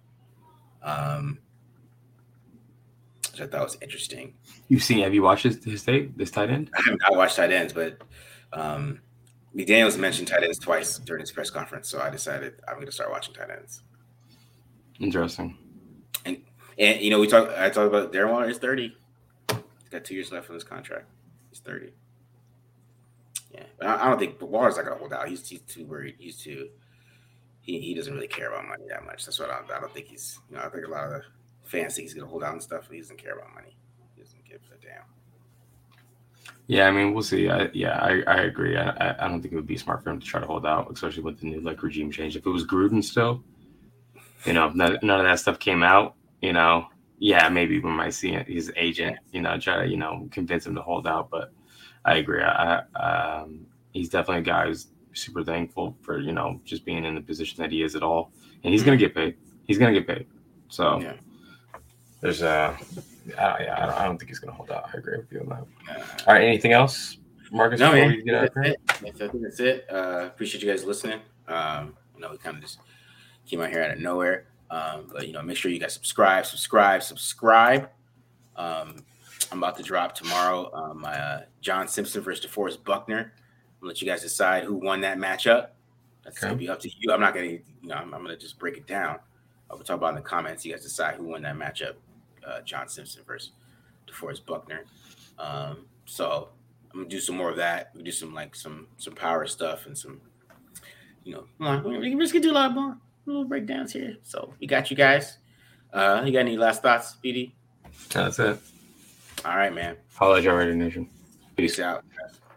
Um. Which I thought was interesting. You've seen? Have you watched his, his tape? This tight end? I haven't I watched tight ends, but um, McDaniels mentioned tight ends twice during his press conference, so I decided I'm going to start watching tight ends. Interesting. And and you know we talk. I talked about Darren Waller is thirty. He's got two years left on his contract. He's thirty. Yeah, but I, I don't think Waller's not going to hold out. He's, he's too worried. He's too. He he doesn't really care about money that much. That's what I, I don't think he's. You know, I think a lot of the fans think he's going to hold out and stuff, but he doesn't care about money. He doesn't give a damn. Yeah, I mean, we'll see. I, yeah, I, I agree. I, I don't think it would be smart for him to try to hold out, especially with the new like regime change. If it was Gruden still, you know, none, none of that stuff came out, you know, yeah, maybe we might see his agent, you know, try to, you know, convince him to hold out. But I agree. I, um, he's definitely a guy who's super thankful for, you know, just being in the position that he is at all. And he's going to get paid. He's going to get paid. So, yeah. There's a, uh, yeah, I don't, I don't think he's going to hold out. I agree with you on that. Uh, All right, anything else, Marcus? No, man. Get out that's, it. I think that's it. Uh, appreciate you guys listening. Um, you know, we kind of just came out here out of nowhere. Um, but you know, make sure you guys subscribe, subscribe, subscribe. Um, I'm about to drop tomorrow um, my uh, John Simpson versus DeForest Buckner. I'll let you guys decide who won that matchup. That's okay. Gonna be up to you. I'm not gonna, you know, I'm, I'm gonna just break it down. I'll talk about in the comments. You guys decide who won that matchup. Uh, John Simpson versus DeForest Buckner. Um, so I'm gonna do some more of that. We do some like some some power stuff and some, you know, we're just gonna do a lot more little breakdowns here. So we got you guys. Uh, you got any last thoughts, B D? That's it. All right, man. Holla at your Raider Nation. Peace out, guys.